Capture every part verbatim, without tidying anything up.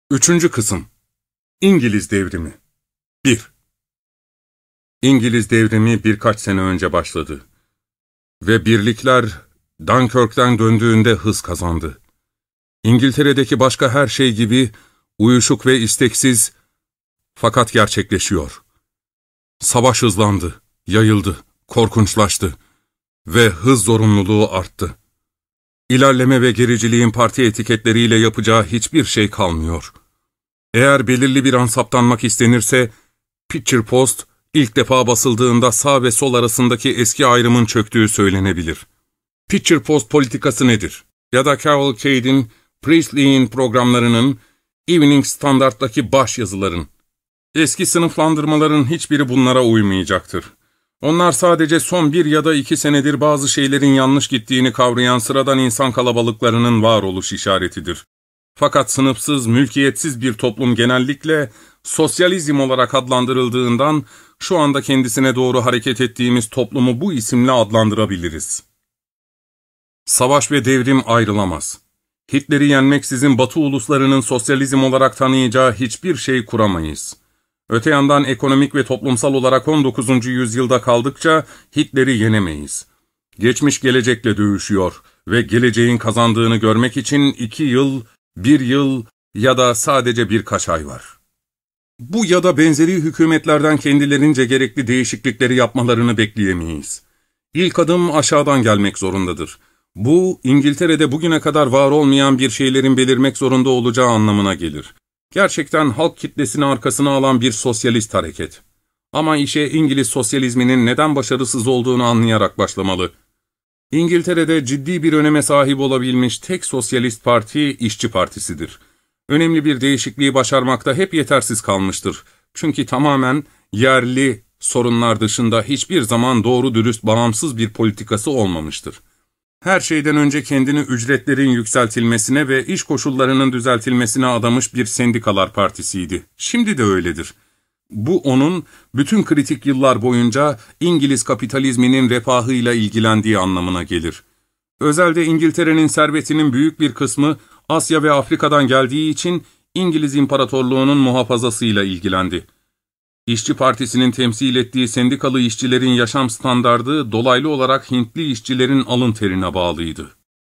Üçüncü kısım. İngiliz Devrimi. bir. İngiliz Devrimi birkaç sene önce başladı. Ve birlikler Dunkirk'ten döndüğünde hız kazandı. İngiltere'deki başka her şey gibi uyuşuk ve isteksiz, fakat gerçekleşiyor. Savaş hızlandı, yayıldı, korkunçlaştı ve hız zorunluluğu arttı. İlerleme ve gericiliğin parti etiketleriyle yapacağı hiçbir şey kalmıyor. Eğer belirli bir an saptanmak istenirse, Picture Post ilk defa basıldığında sağ ve sol arasındaki eski ayrımın çöktüğü söylenebilir. Picture Post politikası nedir? Ya da Cavalcade'in, Priestley'in programlarının, Evening Standard'daki başyazıların. Eski sınıflandırmaların hiçbiri bunlara uymayacaktır. Onlar sadece son bir ya da iki senedir bazı şeylerin yanlış gittiğini kavrayan sıradan insan kalabalıklarının varoluş işaretidir. Fakat sınıfsız, mülkiyetsiz bir toplum genellikle sosyalizm olarak adlandırıldığından şu anda kendisine doğru hareket ettiğimiz toplumu bu isimle adlandırabiliriz. Savaş ve devrim ayrılamaz. Hitler'i yenmeksizin Batı uluslarının sosyalizm olarak tanıyacağı hiçbir şey kuramayız. Öte yandan ekonomik ve toplumsal olarak on dokuzuncu yüzyılda kaldıkça Hitler'i yenemeyiz. Geçmiş gelecekle dövüşüyor ve geleceğin kazandığını görmek için iki yıl, bir yıl ya da sadece birkaç ay var. Bu ya da benzeri hükümetlerden kendilerince gerekli değişiklikleri yapmalarını bekleyemeyiz. İlk adım aşağıdan gelmek zorundadır. Bu, İngiltere'de bugüne kadar var olmayan bir şeylerin belirmek zorunda olacağı anlamına gelir. Gerçekten halk kitlesini arkasına alan bir sosyalist hareket. Ama işe İngiliz sosyalizminin neden başarısız olduğunu anlayarak başlamalı. İngiltere'de ciddi bir öneme sahip olabilmiş tek sosyalist parti İşçi Partisi'dir. Önemli bir değişikliği başarmakta hep yetersiz kalmıştır. Çünkü tamamen yerli sorunlar dışında hiçbir zaman doğru dürüst bağımsız bir politikası olmamıştır. Her şeyden önce kendini ücretlerin yükseltilmesine ve iş koşullarının düzeltilmesine adamış bir sendikalar partisiydi. Şimdi de öyledir. Bu onun bütün kritik yıllar boyunca İngiliz kapitalizminin refahıyla ilgilendiği anlamına gelir. Özelde İngiltere'nin servetinin büyük bir kısmı Asya ve Afrika'dan geldiği için İngiliz İmparatorluğu'nun muhafazasıyla ilgilendi. İşçi Partisi'nin temsil ettiği sendikalı işçilerin yaşam standardı dolaylı olarak Hintli işçilerin alın terine bağlıydı.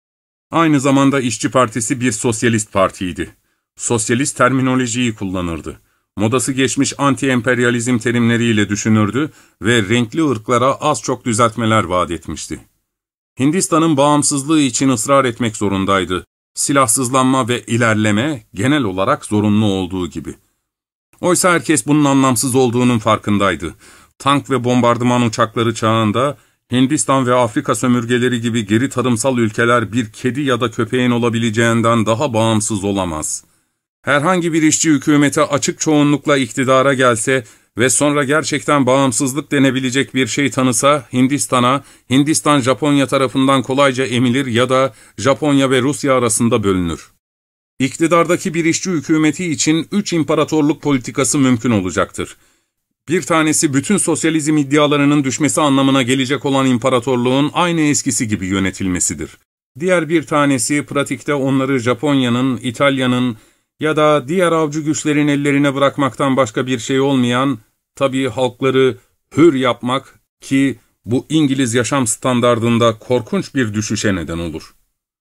Aynı zamanda İşçi Partisi bir sosyalist partiydi. Sosyalist terminolojiyi kullanırdı. Modası geçmiş anti-emperyalizm terimleriyle düşünürdü ve renkli ırklara az çok düzeltmeler vaat etmişti. Hindistan'ın bağımsızlığı için ısrar etmek zorundaydı. Silahsızlanma ve ilerleme genel olarak zorunlu olduğu gibi. Oysa herkes bunun anlamsız olduğunun farkındaydı. Tank ve bombardıman uçakları çağında Hindistan ve Afrika sömürgeleri gibi geri tarımsal ülkeler bir kedi ya da köpeğin olabileceğinden daha bağımsız olamaz. Herhangi bir işçi hükümeti açık çoğunlukla iktidara gelse ve sonra gerçekten bağımsızlık denebilecek bir şey tanısa Hindistan'a, Hindistan Japonya tarafından kolayca emilir ya da Japonya ve Rusya arasında bölünür. İktidardaki bir işçi hükümeti için üç imparatorluk politikası mümkün olacaktır. Bir tanesi bütün sosyalizm iddialarının düşmesi anlamına gelecek olan imparatorluğun aynı eskisi gibi yönetilmesidir. Diğer bir tanesi pratikte onları Japonya'nın, İtalya'nın ya da diğer avcı güçlerin ellerine bırakmaktan başka bir şey olmayan, tabii halkları hür yapmak ki bu İngiliz yaşam standardında korkunç bir düşüşe neden olur.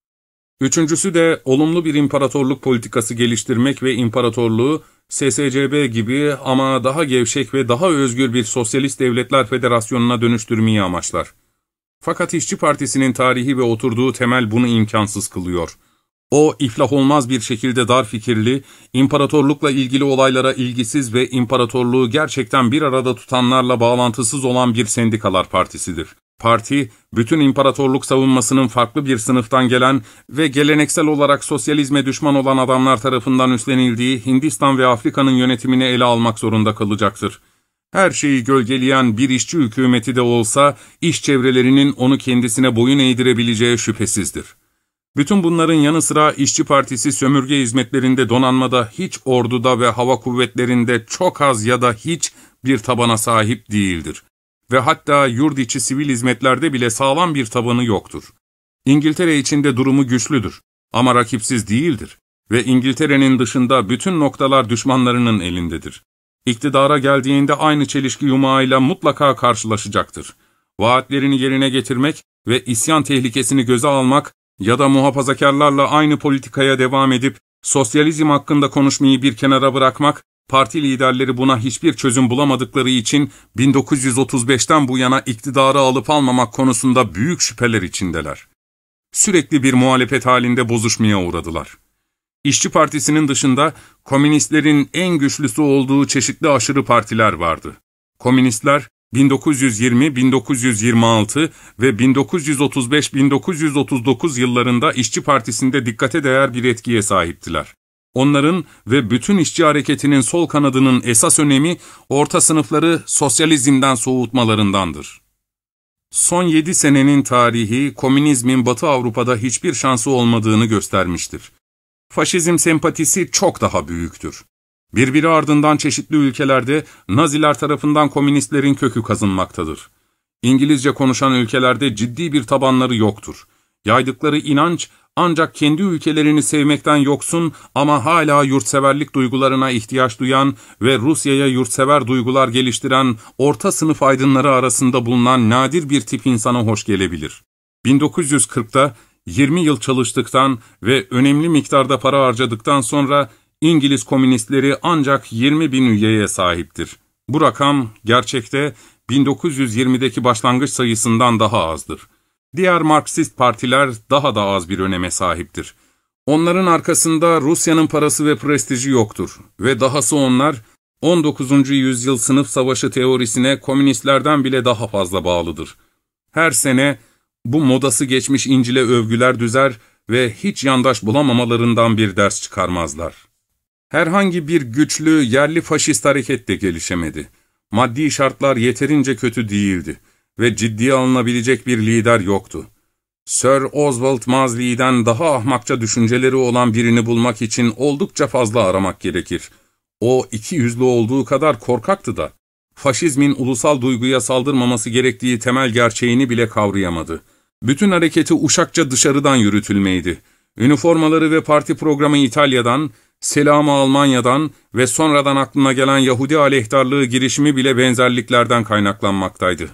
Üçüncüsü de olumlu bir imparatorluk politikası geliştirmek ve imparatorluğu S S C B gibi ama daha gevşek ve daha özgür bir sosyalist devletler federasyonuna dönüştürmeyi amaçlar. Fakat İşçi Partisi'nin tarihi ve oturduğu temel bunu imkansız kılıyor. O, iflah olmaz bir şekilde dar fikirli, imparatorlukla ilgili olaylara ilgisiz ve imparatorluğu gerçekten bir arada tutanlarla bağlantısız olan bir sendikalar partisidir. Parti, bütün imparatorluk savunmasının farklı bir sınıftan gelen ve geleneksel olarak sosyalizme düşman olan adamlar tarafından üstlenildiği Hindistan ve Afrika'nın yönetimini ele almak zorunda kalacaktır. Her şeyi gölgeleyen bir işçi hükümeti de olsa, iş çevrelerinin onu kendisine boyun eğdirebileceği şüphesizdir. Bütün bunların yanı sıra İşçi Partisi sömürge hizmetlerinde, donanmada, hiç orduda ve hava kuvvetlerinde çok az ya da hiç bir tabana sahip değildir. Ve hatta yurt içi sivil hizmetlerde bile sağlam bir tabanı yoktur. İngiltere içinde durumu güçlüdür ama rakipsiz değildir. Ve İngiltere'nin dışında bütün noktalar düşmanlarının elindedir. İktidara geldiğinde aynı çelişki yumağıyla mutlaka karşılaşacaktır. Vaatlerini yerine getirmek ve isyan tehlikesini göze almak ya da muhafazakarlarla aynı politikaya devam edip sosyalizm hakkında konuşmayı bir kenara bırakmak, parti liderleri buna hiçbir çözüm bulamadıkları için bin dokuz yüz otuz beşten bu yana iktidarı alıp almamak konusunda büyük şüpheler içindeler. Sürekli bir muhalefet halinde bozuşmaya uğradılar. İşçi Partisi'nin dışında komünistlerin en güçlüsü olduğu çeşitli aşırı partiler vardı. Komünistler bin dokuz yüz yirmi bin dokuz yüz yirmi altı ve bin dokuz yüz otuz beş bin dokuz yüz otuz dokuz yıllarında İşçi Partisi'nde dikkate değer bir etkiye sahiptiler. Onların ve bütün işçi hareketinin sol kanadının esas önemi orta sınıfları sosyalizmden soğutmalarındandır. Son yedi senenin tarihi komünizmin Batı Avrupa'da hiçbir şansı olmadığını göstermiştir. Faşizm sempatisi çok daha büyüktür. Birbiri ardından çeşitli ülkelerde Naziler tarafından komünistlerin kökü kazınmaktadır. İngilizce konuşan ülkelerde ciddi bir tabanları yoktur. Yaydıkları inanç ancak kendi ülkelerini sevmekten yoksun ama hala yurtseverlik duygularına ihtiyaç duyan ve Rusya'ya yurtsever duygular geliştiren orta sınıf aydınları arasında bulunan nadir bir tip insana hoş gelebilir. bin dokuz yüz kırkta yirmi yıl çalıştıktan ve önemli miktarda para harcadıktan sonra İngiliz komünistleri ancak yirmi bin üyeye sahiptir. Bu rakam gerçekte bin dokuz yüz yirmideki başlangıç sayısından daha azdır. Diğer Marksist partiler daha da az bir öneme sahiptir. Onların arkasında Rusya'nın parası ve prestiji yoktur ve dahası onlar on dokuzuncu yüzyıl sınıf savaşı teorisine komünistlerden bile daha fazla bağlıdır. Her sene bu modası geçmiş İncil'e övgüler düzer ve hiç yandaş bulamamalarından bir ders çıkarmazlar. Herhangi bir güçlü, yerli faşist hareket de gelişemedi. Maddi şartlar yeterince kötü değildi ve ciddiye alınabilecek bir lider yoktu. Sir Oswald Mosley'den daha ahmakça düşünceleri olan birini bulmak için oldukça fazla aramak gerekir. O iki yüzlü olduğu kadar korkaktı da, faşizmin ulusal duyguya saldırmaması gerektiği temel gerçeğini bile kavrayamadı. Bütün hareketi uşakça dışarıdan yürütülmeydi. Üniformaları ve parti programı İtalya'dan, selamı Almanya'dan ve sonradan aklına gelen Yahudi aleyhtarlığı girişimi bile benzerliklerden kaynaklanmaktaydı.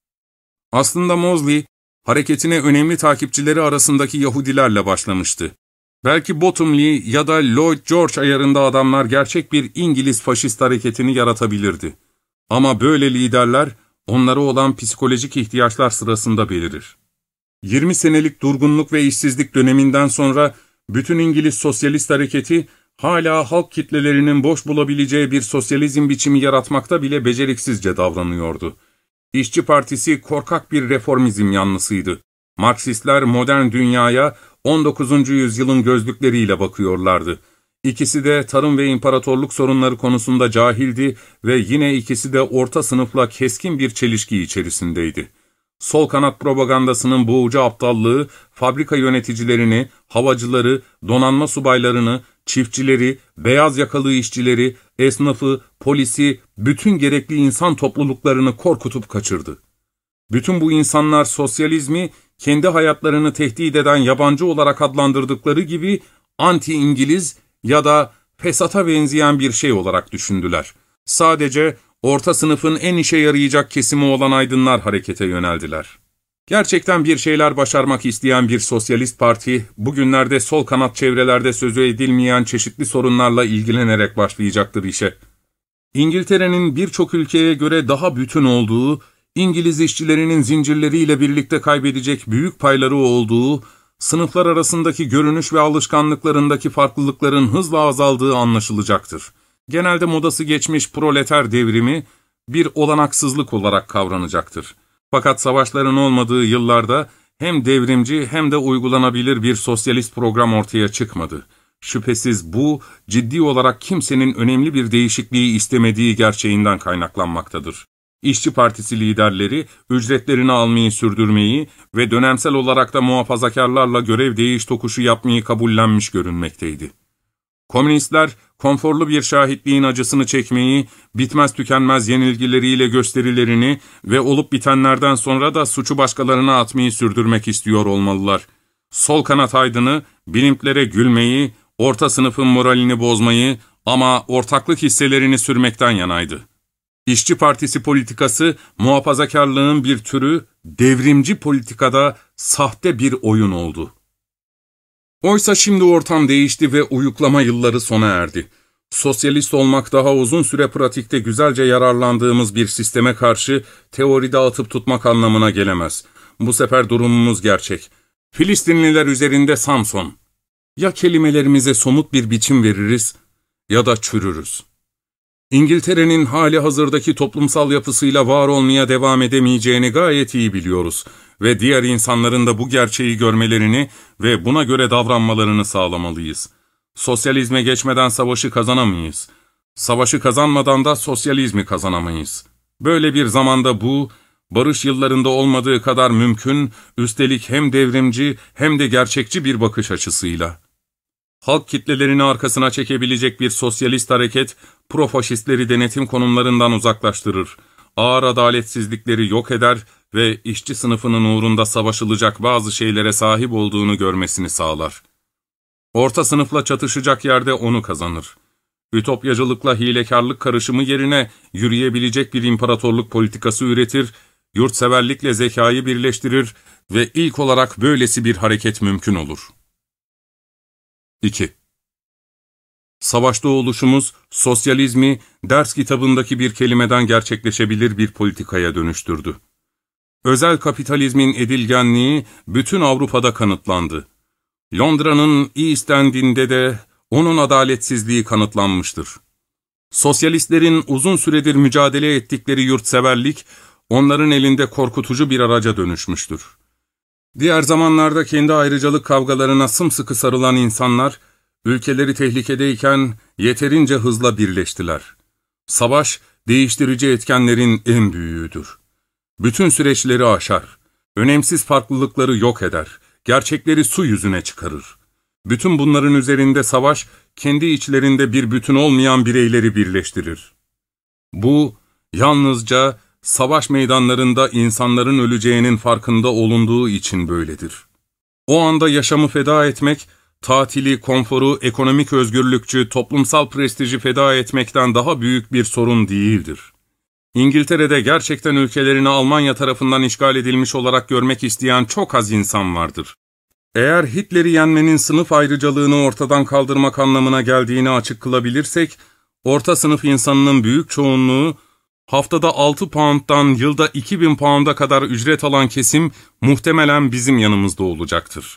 Aslında Mosley, hareketine önemli takipçileri arasındaki Yahudilerle başlamıştı. Belki Bottomley ya da Lloyd George ayarında adamlar gerçek bir İngiliz faşist hareketini yaratabilirdi. Ama böyle liderler, onlara olan psikolojik ihtiyaçlar sırasında belirir. yirmi senelik durgunluk ve işsizlik döneminden sonra bütün İngiliz sosyalist hareketi hala halk kitlelerinin boş bulabileceği bir sosyalizm biçimi yaratmakta bile beceriksizce davranıyordu. İşçi Partisi korkak bir reformizm yanlısıydı. Marksistler modern dünyaya on dokuzuncu yüzyılın gözlükleriyle bakıyorlardı. İkisi de tarım ve imparatorluk sorunları konusunda cahildi ve yine ikisi de orta sınıfla keskin bir çelişki içerisindeydi. Sol kanat propagandasının boğucu aptallığı, fabrika yöneticilerini, havacıları, donanma subaylarını, çiftçileri, beyaz yakalı işçileri, esnafı, polisi, bütün gerekli insan topluluklarını korkutup kaçırdı. Bütün bu insanlar sosyalizmi, kendi hayatlarını tehdit eden yabancı olarak adlandırdıkları gibi anti-İngiliz ya da fesata benzeyen bir şey olarak düşündüler. Sadece orta sınıfın en işe yarayacak kesimi olan aydınlar harekete yöneldiler. Gerçekten bir şeyler başarmak isteyen bir sosyalist parti, bugünlerde sol kanat çevrelerde sözü edilmeyen çeşitli sorunlarla ilgilenerek başlayacaktır işe. İngiltere'nin birçok ülkeye göre daha bütün olduğu, İngiliz işçilerinin zincirleriyle birlikte kaybedecek büyük payları olduğu, sınıflar arasındaki görünüş ve alışkanlıklarındaki farklılıkların hızla azaldığı anlaşılacaktır. Genelde modası geçmiş proleter devrimi bir olanaksızlık olarak kavranacaktır. Fakat savaşların olmadığı yıllarda hem devrimci hem de uygulanabilir bir sosyalist program ortaya çıkmadı. Şüphesiz bu, ciddi olarak kimsenin önemli bir değişikliği istemediği gerçeğinden kaynaklanmaktadır. İşçi Partisi liderleri, ücretlerini almayı sürdürmeyi ve dönemsel olarak da muhafazakarlarla görev değiş tokuşu yapmayı kabullenmiş görünmekteydi. Komünistler, konforlu bir şahitliğin acısını çekmeyi, bitmez tükenmez yenilgileriyle gösterilerini ve olup bitenlerden sonra da suçu başkalarına atmayı sürdürmek istiyor olmalılar. Sol kanat aydını, bilimplere gülmeyi, orta sınıfın moralini bozmayı ama ortaklık hisselerini sürmekten yanaydı. İşçi Partisi politikası, muhafazakarlığın bir türü, devrimci politikada sahte bir oyun oldu. Oysa şimdi ortam değişti ve uyuklama yılları sona erdi. Sosyalist olmak daha uzun süre pratikte güzelce yararlandığımız bir sisteme karşı teoride atıp tutmak anlamına gelemez. Bu sefer durumumuz gerçek. Filistinliler üzerinde Samson. Ya kelimelerimize somut bir biçim veririz ya da çürürüz. İngiltere'nin hali hazırdaki toplumsal yapısıyla var olmaya devam edemeyeceğini gayet iyi biliyoruz ve diğer insanların da bu gerçeği görmelerini ve buna göre davranmalarını sağlamalıyız. Sosyalizme geçmeden savaşı kazanamayız. Savaşı kazanmadan da sosyalizmi kazanamayız. Böyle bir zamanda bu, barış yıllarında olmadığı kadar mümkün, üstelik hem devrimci hem de gerçekçi bir bakış açısıyla. Halk kitlelerini arkasına çekebilecek bir sosyalist hareket, profaşistleri denetim konumlarından uzaklaştırır, ağır adaletsizlikleri yok eder ve işçi sınıfının uğrunda savaşılacak bazı şeylere sahip olduğunu görmesini sağlar. Orta sınıfla çatışacak yerde onu kazanır. Ütopyacılıkla hilekarlık karışımı yerine yürüyebilecek bir imparatorluk politikası üretir, yurtseverlikle zekayı birleştirir ve ilk olarak böylesi bir hareket mümkün olur. İki. Savaşta oluşumuz, sosyalizmi ders kitabındaki bir kelimeden gerçekleşebilir bir politikaya dönüştürdü. Özel kapitalizmin edilgenliği bütün Avrupa'da kanıtlandı. Londra'nın East End'inde de onun adaletsizliği kanıtlanmıştır. Sosyalistlerin uzun süredir mücadele ettikleri yurtseverlik, onların elinde korkutucu bir araca dönüşmüştür. Diğer zamanlarda kendi ayrıcalık kavgalarına sımsıkı sarılan insanlar, ülkeleri tehlikedeyken yeterince hızla birleştiler. Savaş, değiştirici etkenlerin en büyüğüdür. Bütün süreçleri aşar, önemsiz farklılıkları yok eder, gerçekleri su yüzüne çıkarır. Bütün bunların üzerinde savaş, kendi içlerinde bir bütün olmayan bireyleri birleştirir. Bu, yalnızca savaş meydanlarında insanların öleceğinin farkında olunduğu için böyledir. O anda yaşamı feda etmek, tatili, konforu, ekonomik özgürlükçü, toplumsal prestiji feda etmekten daha büyük bir sorun değildir. İngiltere'de gerçekten ülkelerini Almanya tarafından işgal edilmiş olarak görmek isteyen çok az insan vardır. Eğer Hitler'i yenmenin sınıf ayrıcalığını ortadan kaldırmak anlamına geldiğini açık kılabilirsek, orta sınıf insanının büyük çoğunluğu, haftada altı pound'dan yılda iki bin pound'a kadar ücret alan kesim muhtemelen bizim yanımızda olacaktır.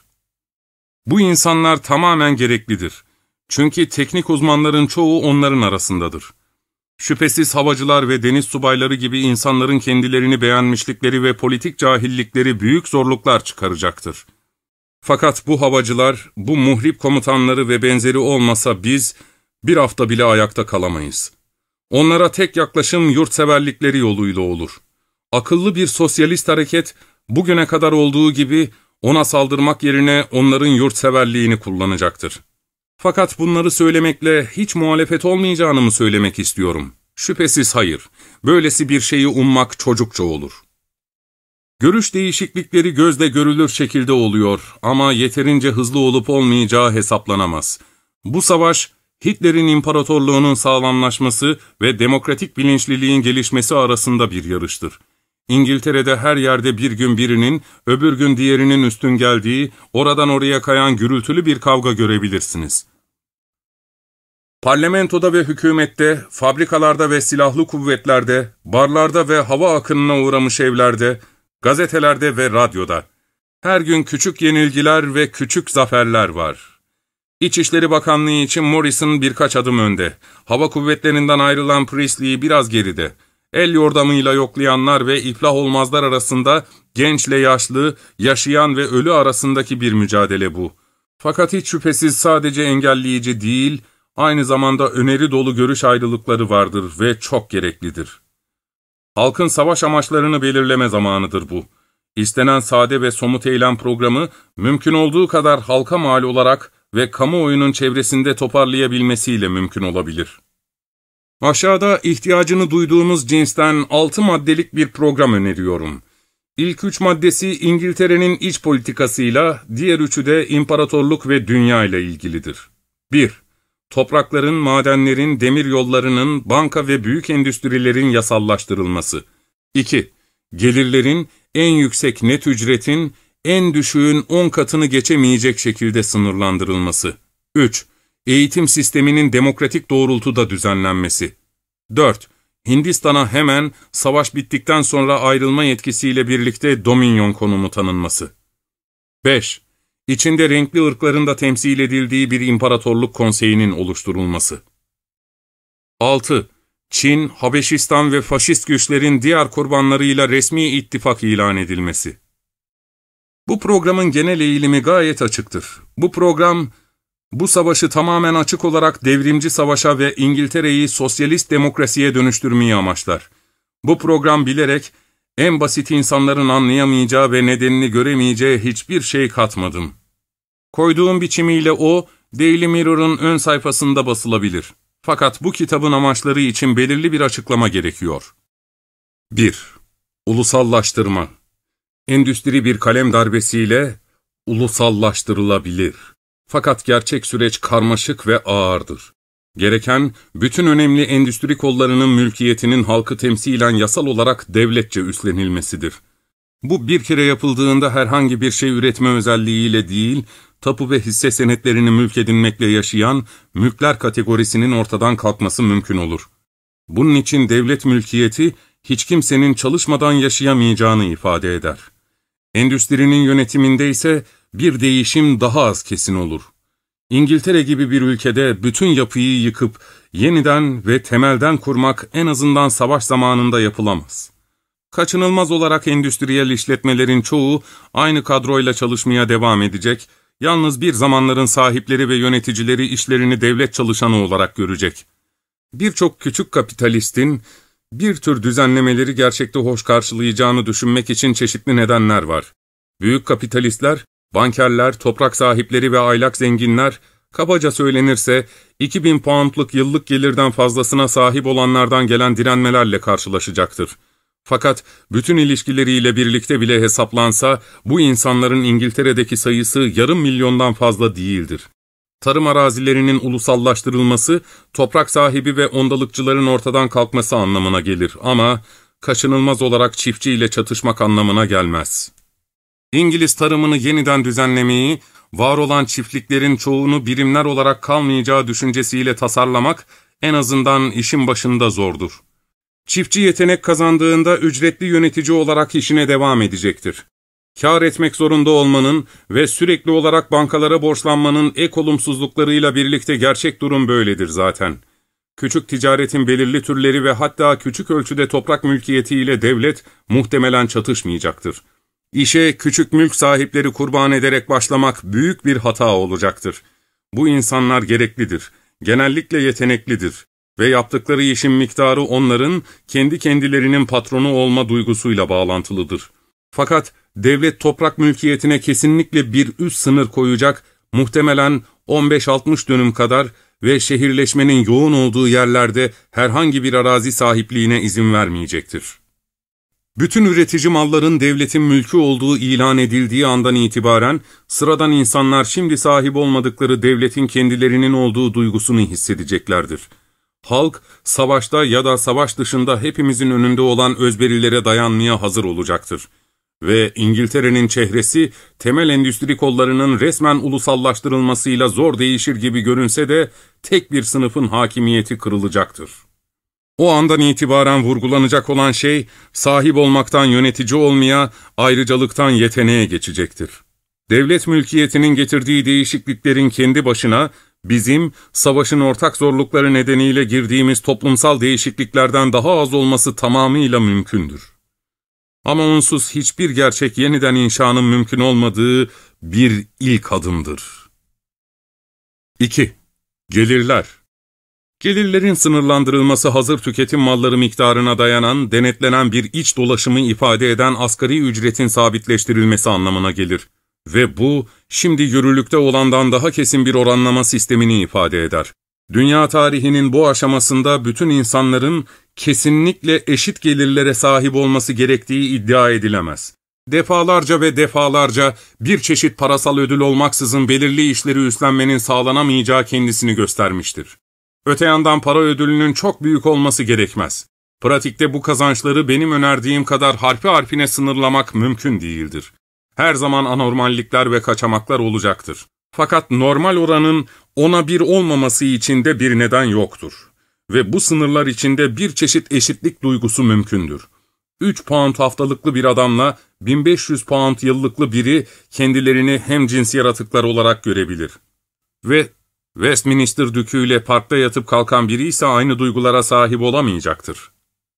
Bu insanlar tamamen gereklidir. Çünkü teknik uzmanların çoğu onların arasındadır. Şüphesiz havacılar ve deniz subayları gibi insanların kendilerini beğenmişlikleri ve politik cahillikleri büyük zorluklar çıkaracaktır. Fakat bu havacılar, bu muhrip komutanları ve benzeri olmasa biz bir hafta bile ayakta kalamayız. Onlara tek yaklaşım yurtseverlikleri yoluyla olur. Akıllı bir sosyalist hareket bugüne kadar olduğu gibi ona saldırmak yerine onların yurtseverliğini kullanacaktır. Fakat bunları söylemekle hiç muhalefet olmayacağını mı söylemek istiyorum? Şüphesiz hayır. Böylesi bir şeyi ummak çocukça olur. Görüş değişiklikleri gözle görülür şekilde oluyor ama yeterince hızlı olup olmayacağı hesaplanamaz. Bu savaş, Hitler'in imparatorluğunun sağlamlaşması ve demokratik bilinçliliğin gelişmesi arasında bir yarıştır. İngiltere'de her yerde bir gün birinin, öbür gün diğerinin üstün geldiği, oradan oraya kayan gürültülü bir kavga görebilirsiniz. Parlamentoda ve hükümette, fabrikalarda ve silahlı kuvvetlerde, barlarda ve hava akınına uğramış evlerde, gazetelerde ve radyoda, her gün küçük yenilgiler ve küçük zaferler var. İçişleri Bakanlığı için Morrison birkaç adım önde, hava kuvvetlerinden ayrılan Priestley biraz geride. El yordamıyla yoklayanlar ve iflah olmazlar arasında gençle yaşlı, yaşayan ve ölü arasındaki bir mücadele bu. Fakat hiç şüphesiz sadece engelleyici değil, aynı zamanda öneri dolu görüş ayrılıkları vardır ve çok gereklidir. Halkın savaş amaçlarını belirleme zamanıdır bu. İstenen sade ve somut eylem programı, mümkün olduğu kadar halka mal olarak ve kamuoyunun çevresinde toparlayabilmesiyle mümkün olabilir. Aşağıda ihtiyacını duyduğumuz cinsten altı maddelik bir program öneriyorum. İlk üç maddesi İngiltere'nin iç politikasıyla, diğer üçü de imparatorluk ve dünya ile ilgilidir. bir. Toprakların, madenlerin, demiryollarının, banka ve büyük endüstrilerin yasallaştırılması. iki. Gelirlerin, en yüksek net ücretin, en düşüğün on katını geçemeyecek şekilde sınırlandırılması. üç. Eğitim sisteminin demokratik doğrultuda düzenlenmesi. dört. Hindistan'a hemen savaş bittikten sonra ayrılma yetkisiyle birlikte Dominion konumu tanınması. beş. İçinde renkli ırkların da temsil edildiği bir imparatorluk konseyinin oluşturulması. altı. Çin, Habeşistan ve faşist güçlerin diğer kurbanlarıyla resmi ittifak ilan edilmesi. Bu programın genel eğilimi gayet açıktır. Bu program, bu savaşı tamamen açık olarak devrimci savaşa ve İngiltere'yi sosyalist demokrasiye dönüştürmeyi amaçlar. Bu program bilerek, en basit insanların anlayamayacağı ve nedenini göremeyeceği hiçbir şey katmadım. Koyduğum biçimiyle o, Daily Mirror'ın ön sayfasında basılabilir. Fakat bu kitabın amaçları için belirli bir açıklama gerekiyor. bir. Ulusallaştırma. Endüstri bir kalem darbesiyle ulusallaştırılabilir. Fakat gerçek süreç karmaşık ve ağırdır. Gereken, bütün önemli endüstri kollarının mülkiyetinin halkı temsilen yasal olarak devletçe üstlenilmesidir. Bu bir kere yapıldığında herhangi bir şey üretme özelliğiyle değil, tapu ve hisse senetlerini mülk edinmekle yaşayan mülkler kategorisinin ortadan kalkması mümkün olur. Bunun için devlet mülkiyeti, hiç kimsenin çalışmadan yaşayamayacağını ifade eder. Endüstrinin yönetiminde ise bir değişim daha az kesin olur. İngiltere gibi bir ülkede bütün yapıyı yıkıp yeniden ve temelden kurmak en azından savaş zamanında yapılamaz. Kaçınılmaz olarak endüstriyel işletmelerin çoğu aynı kadroyla çalışmaya devam edecek, yalnız bir zamanların sahipleri ve yöneticileri işlerini devlet çalışanı olarak görecek. Birçok küçük kapitalistin bir tür düzenlemeleri gerçekte hoş karşılayacağını düşünmek için çeşitli nedenler var. Büyük kapitalistler, bankerler, toprak sahipleri ve aylak zenginler, kabaca söylenirse iki bin poundluk yıllık gelirden fazlasına sahip olanlardan gelen direnmelerle karşılaşacaktır. Fakat bütün ilişkileriyle birlikte bile hesaplansa, bu insanların İngiltere'deki sayısı yarım milyondan fazla değildir. Tarım arazilerinin ulusallaştırılması, toprak sahibi ve ondalıkçıların ortadan kalkması anlamına gelir ama kaçınılmaz olarak çiftçi ile çatışmak anlamına gelmez. İngiliz tarımını yeniden düzenlemeyi, var olan çiftliklerin çoğunu birimler olarak kalmayacağı düşüncesiyle tasarlamak en azından işin başında zordur. Çiftçi yetenek kazandığında ücretli yönetici olarak işine devam edecektir. Kâr etmek zorunda olmanın ve sürekli olarak bankalara borçlanmanın ek olumsuzluklarıyla birlikte gerçek durum böyledir zaten. Küçük ticaretin belirli türleri ve hatta küçük ölçüde toprak mülkiyetiyle devlet muhtemelen çatışmayacaktır. İşe küçük mülk sahipleri kurban ederek başlamak büyük bir hata olacaktır. Bu insanlar gereklidir, genellikle yeteneklidir ve yaptıkları işin miktarı onların kendi kendilerinin patronu olma duygusuyla bağlantılıdır. Fakat devlet toprak mülkiyetine kesinlikle bir üst sınır koyacak, muhtemelen on beş altmış dönüm kadar ve şehirleşmenin yoğun olduğu yerlerde herhangi bir arazi sahipliğine izin vermeyecektir. Bütün üretici malların devletin mülkü olduğu ilan edildiği andan itibaren, sıradan insanlar şimdi sahip olmadıkları devletin kendilerinin olduğu duygusunu hissedeceklerdir. Halk, savaşta ya da savaş dışında hepimizin önünde olan özverilere dayanmaya hazır olacaktır. Ve İngiltere'nin çehresi, temel endüstri kollarının resmen ulusallaştırılmasıyla zor değişir gibi görünse de, tek bir sınıfın hakimiyeti kırılacaktır. O andan itibaren vurgulanacak olan şey, sahip olmaktan yönetici olmaya, ayrıcalıktan yeteneğe geçecektir. Devlet mülkiyetinin getirdiği değişikliklerin kendi başına, bizim, savaşın ortak zorlukları nedeniyle girdiğimiz toplumsal değişikliklerden daha az olması tamamıyla mümkündür. Ama onsuz hiçbir gerçek yeniden inşanın mümkün olmadığı bir ilk adımdır. iki. Gelirler. Gelirlerin sınırlandırılması hazır tüketim malları miktarına dayanan, denetlenen bir iç dolaşımı ifade eden asgari ücretin sabitleştirilmesi anlamına gelir. Ve bu, şimdi yürürlükte olandan daha kesin bir oranlama sistemini ifade eder. Dünya tarihinin bu aşamasında bütün insanların kesinlikle eşit gelirlere sahip olması gerektiği iddia edilemez. defalarca ve defalarca bir çeşit parasal ödül olmaksızın belirli işleri üstlenmenin sağlanamayacağı kendisini göstermiştir. Öte yandan para ödülünün çok büyük olması gerekmez. Pratikte bu kazançları benim önerdiğim kadar harfi harfine sınırlamak mümkün değildir. Her zaman anormallikler ve kaçamaklar olacaktır. Fakat normal oranın ona bir olmaması için de bir neden yoktur. Ve bu sınırlar içinde bir çeşit eşitlik duygusu mümkündür. üç pound haftalıklı bir adamla bin beş yüz pound yıllıklı biri kendilerini hemcins yaratıklar olarak görebilir. Ve Westminster düküyle parkta yatıp kalkan biri ise aynı duygulara sahip olamayacaktır.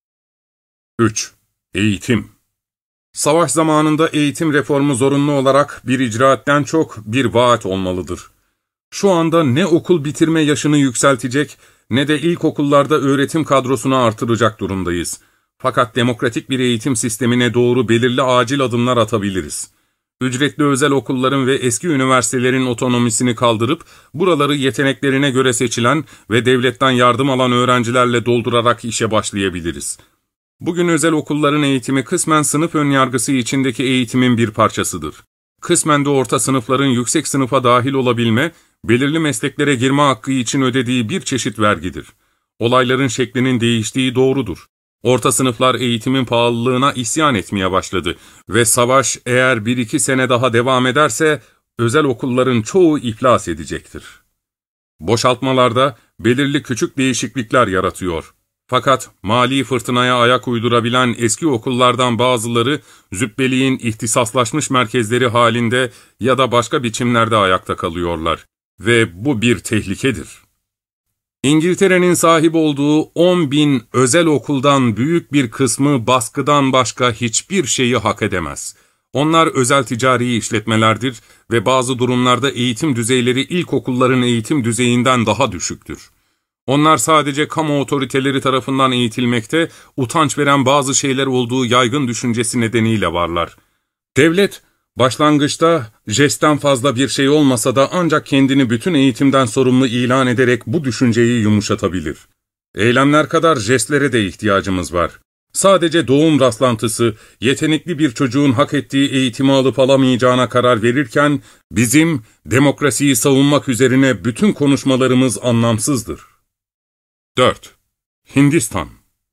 üç. Eğitim. Savaş zamanında eğitim reformu zorunlu olarak bir icraatten çok bir vaat olmalıdır. Şu anda ne okul bitirme yaşını yükseltecek ne de ilkokullarda öğretim kadrosunu artıracak durumdayız. Fakat demokratik bir eğitim sistemine doğru belirli acil adımlar atabiliriz. Ücretli özel okulların ve eski üniversitelerin otonomisini kaldırıp, buraları yeteneklerine göre seçilen ve devletten yardım alan öğrencilerle doldurarak işe başlayabiliriz. Bugün özel okulların eğitimi kısmen sınıf önyargısı içindeki eğitimin bir parçasıdır. Kısmen de orta sınıfların yüksek sınıfa dahil olabilme, belirli mesleklere girme hakkı için ödediği bir çeşit vergidir. Olayların şeklinin değiştiği doğrudur. Orta sınıflar eğitimin pahalılığına isyan etmeye başladı ve savaş eğer bir iki sene daha devam ederse özel okulların çoğu iflas edecektir. Boşaltmalarda belirli küçük değişiklikler yaratıyor. Fakat mali fırtınaya ayak uydurabilen eski okullardan bazıları züppeliğin ihtisaslaşmış merkezleri halinde ya da başka biçimlerde ayakta kalıyorlar ve bu bir tehlikedir. İngiltere'nin sahip olduğu on bin özel okuldan büyük bir kısmı baskıdan başka hiçbir şeyi hak edemez. Onlar özel ticari işletmelerdir ve bazı durumlarda eğitim düzeyleri ilkokulların eğitim düzeyinden daha düşüktür. Onlar sadece kamu otoriteleri tarafından eğitilmekte, utanç veren bazı şeyler olduğu yaygın düşüncesi nedeniyle varlar. Devlet, başlangıçta jestten fazla bir şey olmasa da ancak kendini bütün eğitimden sorumlu ilan ederek bu düşünceyi yumuşatabilir. Eylemler kadar jestlere de ihtiyacımız var. Sadece doğum rastlantısı, yetenekli bir çocuğun hak ettiği eğitimi alıp alamayacağına karar verirken, bizim demokrasiyi savunmak üzerine bütün konuşmalarımız anlamsızdır. dört. Hindistan.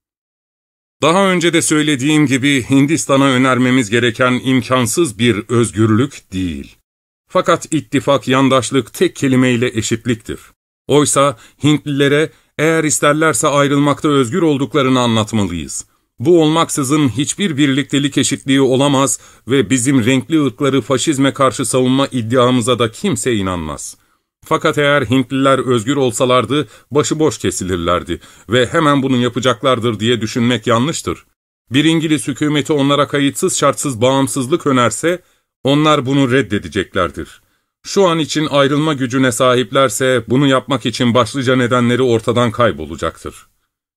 Daha önce de söylediğim gibi Hindistan'a önermemiz gereken imkansız bir özgürlük değil. Fakat ittifak, yandaşlık tek kelimeyle eşitliktir. Oysa Hintlilere eğer isterlerse ayrılmakta özgür olduklarını anlatmalıyız. Bu olmaksızın hiçbir birliktelik eşitliği olamaz ve bizim renkli ırkları faşizme karşı savunma iddiamıza da kimse inanmaz. Fakat eğer Hintliler özgür olsalardı, başıboş kesilirlerdi ve hemen bunu yapacaklardır diye düşünmek yanlıştır. Bir İngiliz hükümeti onlara kayıtsız şartsız bağımsızlık önerse, onlar bunu reddedeceklerdir. Şu an için ayrılma gücüne sahiplerse, bunu yapmak için başlıca nedenleri ortadan kaybolacaktır.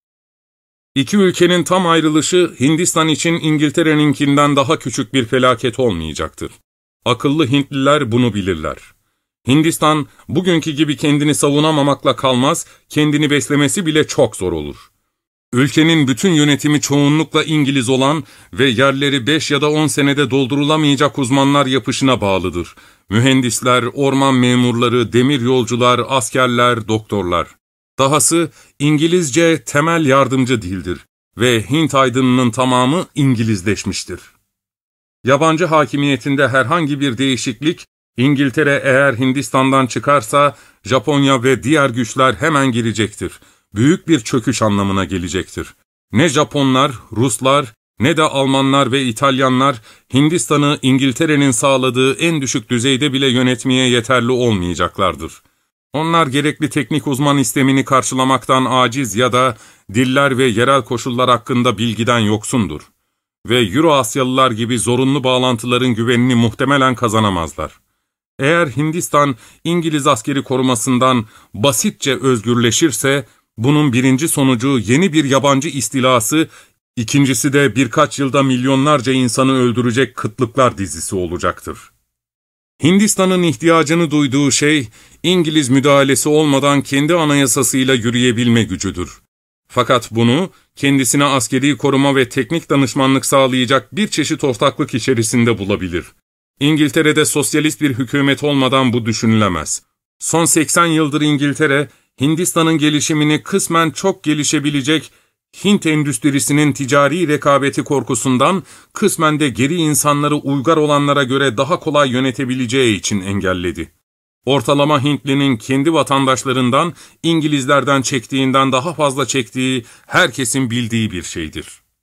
İki ülkenin tam ayrılışı, Hindistan için İngiltere'ninkinden daha küçük bir felaket olmayacaktır. Akıllı Hintliler bunu bilirler. Hindistan, bugünkü gibi kendini savunamamakla kalmaz, kendini beslemesi bile çok zor olur. Ülkenin bütün yönetimi çoğunlukla İngiliz olan ve yerleri beş ya da on senede doldurulamayacak uzmanlar yapışına bağlıdır. Mühendisler, orman memurları, demiryolcular, askerler, doktorlar. Dahası İngilizce temel yardımcı dildir ve Hint aydınının tamamı İngilizleşmiştir. Yabancı hakimiyetinde herhangi bir değişiklik, İngiltere eğer Hindistan'dan çıkarsa, Japonya ve diğer güçler hemen girecektir. Büyük bir çöküş anlamına gelecektir. Ne Japonlar, Ruslar, ne de Almanlar ve İtalyanlar, Hindistan'ı İngiltere'nin sağladığı en düşük düzeyde bile yönetmeye yeterli olmayacaklardır. Onlar gerekli teknik uzman istemini karşılamaktan aciz ya da diller ve yerel koşullar hakkında bilgiden yoksundur. Ve Euro-Asyalılar gibi zorunlu bağlantıların güvenini muhtemelen kazanamazlar. Eğer Hindistan, İngiliz askeri korumasından basitçe özgürleşirse, bunun birinci sonucu yeni bir yabancı istilası, ikincisi de birkaç yılda milyonlarca insanı öldürecek kıtlıklar dizisi olacaktır. Hindistan'ın ihtiyacını duyduğu şey, İngiliz müdahalesi olmadan kendi anayasasıyla yürüyebilme gücüdür. Fakat bunu kendisine askeri koruma ve teknik danışmanlık sağlayacak bir çeşit ortaklık içerisinde bulabilir. İngiltere'de sosyalist bir hükümet olmadan bu düşünülemez. Son seksen yıldır İngiltere, Hindistan'ın gelişimini kısmen çok gelişebilecek Hint endüstrisinin ticari rekabeti korkusundan, kısmen de geri insanları uygar olanlara göre daha kolay yönetebileceği için engelledi. Ortalama Hintlinin kendi vatandaşlarından, İngilizlerden çektiğinden daha fazla çektiği herkesin bildiği bir şeydir.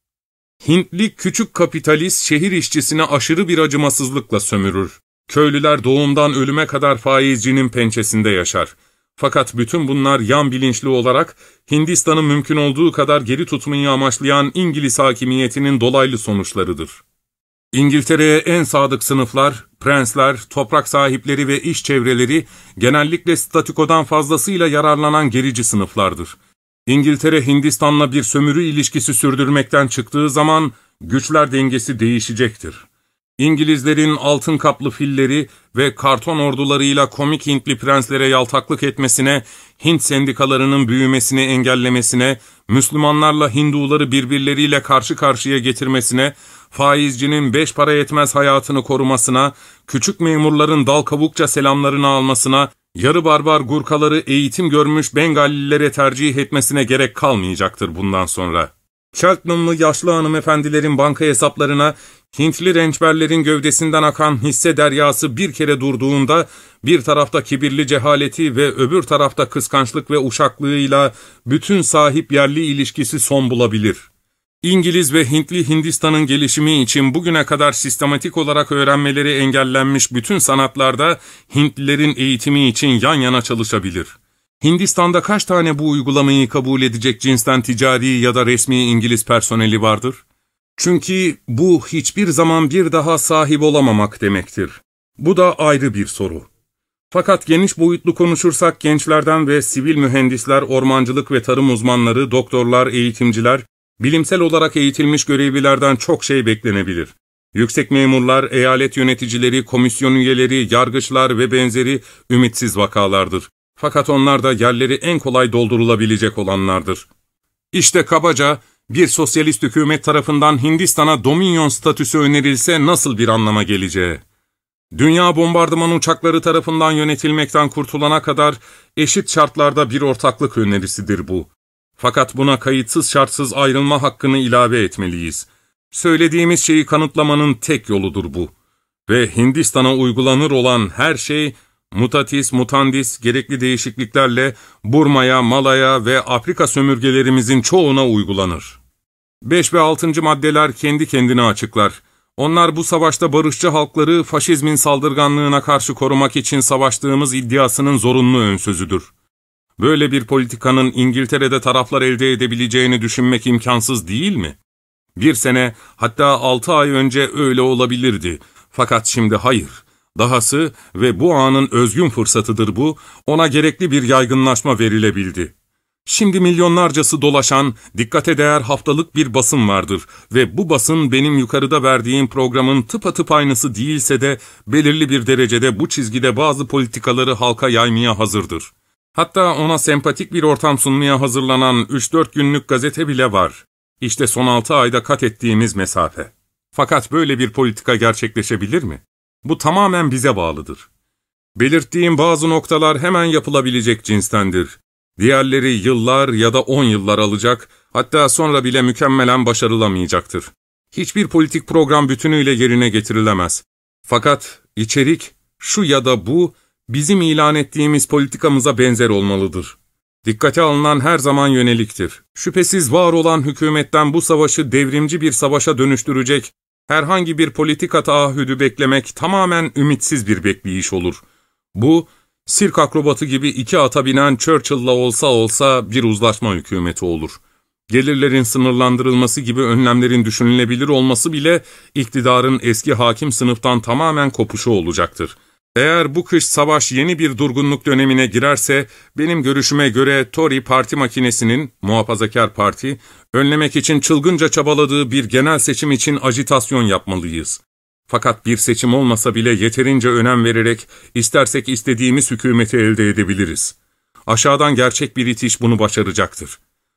Hintli küçük kapitalist şehir işçisine aşırı bir acımasızlıkla sömürür. Köylüler doğumdan ölüme kadar faizcinin pençesinde yaşar. Fakat bütün bunlar yan bilinçli olarak Hindistan'ı mümkün olduğu kadar geri tutmayı amaçlayan İngiliz hakimiyetinin dolaylı sonuçlarıdır. İngiltere'ye en sadık sınıflar, prensler, toprak sahipleri ve iş çevreleri genellikle statükodan fazlasıyla yararlanan gerici sınıflardır. İngiltere, Hindistan'la bir sömürü ilişkisi sürdürmekten çıktığı zaman güçler dengesi değişecektir. İngilizlerin altın kaplı filleri ve karton ordularıyla komik Hintli prenslere yaltaklık etmesine, Hint sendikalarının büyümesini engellemesine, Müslümanlarla Hinduları birbirleriyle karşı karşıya getirmesine, faizcinin beş para etmez hayatını korumasına, küçük memurların dal kavukça selamlarını almasına, yarı barbar Gurkaları eğitim görmüş Bengalililere tercih etmesine gerek kalmayacaktır bundan sonra. Cheltenham'lı yaşlı hanımefendilerin banka hesaplarına Hintli rençberlerin gövdesinden akan hisse deryası bir kere durduğunda, bir tarafta kibirli cehaleti ve öbür tarafta kıskançlık ve uşaklığıyla bütün sahip yerli ilişkisi son bulabilir. İngiliz ve Hintli Hindistan'ın gelişimi için bugüne kadar sistematik olarak öğrenmeleri engellenmiş bütün sanatlarda Hintlilerin eğitimi için yan yana çalışabilir. Hindistan'da kaç tane bu uygulamayı kabul edecek cinsten ticari ya da resmi İngiliz personeli vardır? Çünkü bu hiçbir zaman bir daha sahip olamamak demektir. Bu da ayrı bir soru. Fakat geniş boyutlu konuşursak gençlerden ve sivil mühendisler, ormancılık ve tarım uzmanları, doktorlar, eğitimciler, bilimsel olarak eğitilmiş görevlilerden çok şey beklenebilir. Yüksek memurlar, eyalet yöneticileri, komisyon üyeleri, yargıçlar ve benzeri ümitsiz vakalardır. Fakat onlar da yerleri en kolay doldurulabilecek olanlardır. İşte kabaca bir sosyalist hükümet tarafından Hindistan'a dominion statüsü önerilse nasıl bir anlama geleceği. Dünya bombardıman uçakları tarafından yönetilmekten kurtulana kadar eşit şartlarda bir ortaklık önerisidir bu. Fakat buna kayıtsız şartsız ayrılma hakkını ilave etmeliyiz. Söylediğimiz şeyi kanıtlamanın tek yoludur bu. Ve Hindistan'a uygulanır olan her şey, mutatis mutandis gerekli değişikliklerle Burma'ya, Malaya ve Afrika sömürgelerimizin çoğuna uygulanır. beş ve altıncı maddeler kendi kendine açıklar. Onlar bu savaşta barışçı halkları faşizmin saldırganlığına karşı korumak için savaştığımız iddiasının zorunlu önsözüdür. Böyle bir politikanın İngiltere'de taraflar elde edebileceğini düşünmek imkansız değil mi? Bir sene, hatta altı ay önce öyle olabilirdi. Fakat şimdi hayır. Dahası ve bu anın özgün fırsatıdır bu, ona gerekli bir yaygınlaşma verilebildi. Şimdi milyonlarcası dolaşan, dikkate değer haftalık bir basın vardır ve bu basın benim yukarıda verdiğim programın tıpatıp aynısı değilse de belirli bir derecede bu çizgide bazı politikaları halka yaymaya hazırdır. Hatta ona sempatik bir ortam sunmaya hazırlanan üç dört günlük gazete bile var. İşte son altı ayda kat ettiğimiz mesafe. Fakat böyle bir politika gerçekleşebilir mi? Bu tamamen bize bağlıdır. Belirttiğim bazı noktalar hemen yapılabilecek cinstendir. Diğerleri yıllar ya da on yıllar alacak, hatta sonra bile mükemmelen başarılamayacaktır. Hiçbir politik program bütünüyle yerine getirilemez. Fakat içerik, şu ya da bu, bizim ilan ettiğimiz politikamıza benzer olmalıdır. Dikkate alınan her zaman yöneliktir. Şüphesiz var olan hükümetten bu savaşı devrimci bir savaşa dönüştürecek herhangi bir politika taahhüdü beklemek tamamen ümitsiz bir bekleyiş olur. Bu, sirk akrobatı gibi iki ata binen Churchill'la olsa olsa bir uzlaşma hükümeti olur. Gelirlerin sınırlandırılması gibi önlemlerin düşünülebilir olması bile iktidarın eski hakim sınıftan tamamen kopuşu olacaktır. Eğer bu kış savaş yeni bir durgunluk dönemine girerse, benim görüşüme göre Tory parti makinesinin, muhafazakar parti, önlemek için çılgınca çabaladığı bir genel seçim için ajitasyon yapmalıyız. Fakat bir seçim olmasa bile yeterince önem vererek, istersek istediğimiz hükümeti elde edebiliriz. Aşağıdan gerçek bir itiş bunu başaracaktır.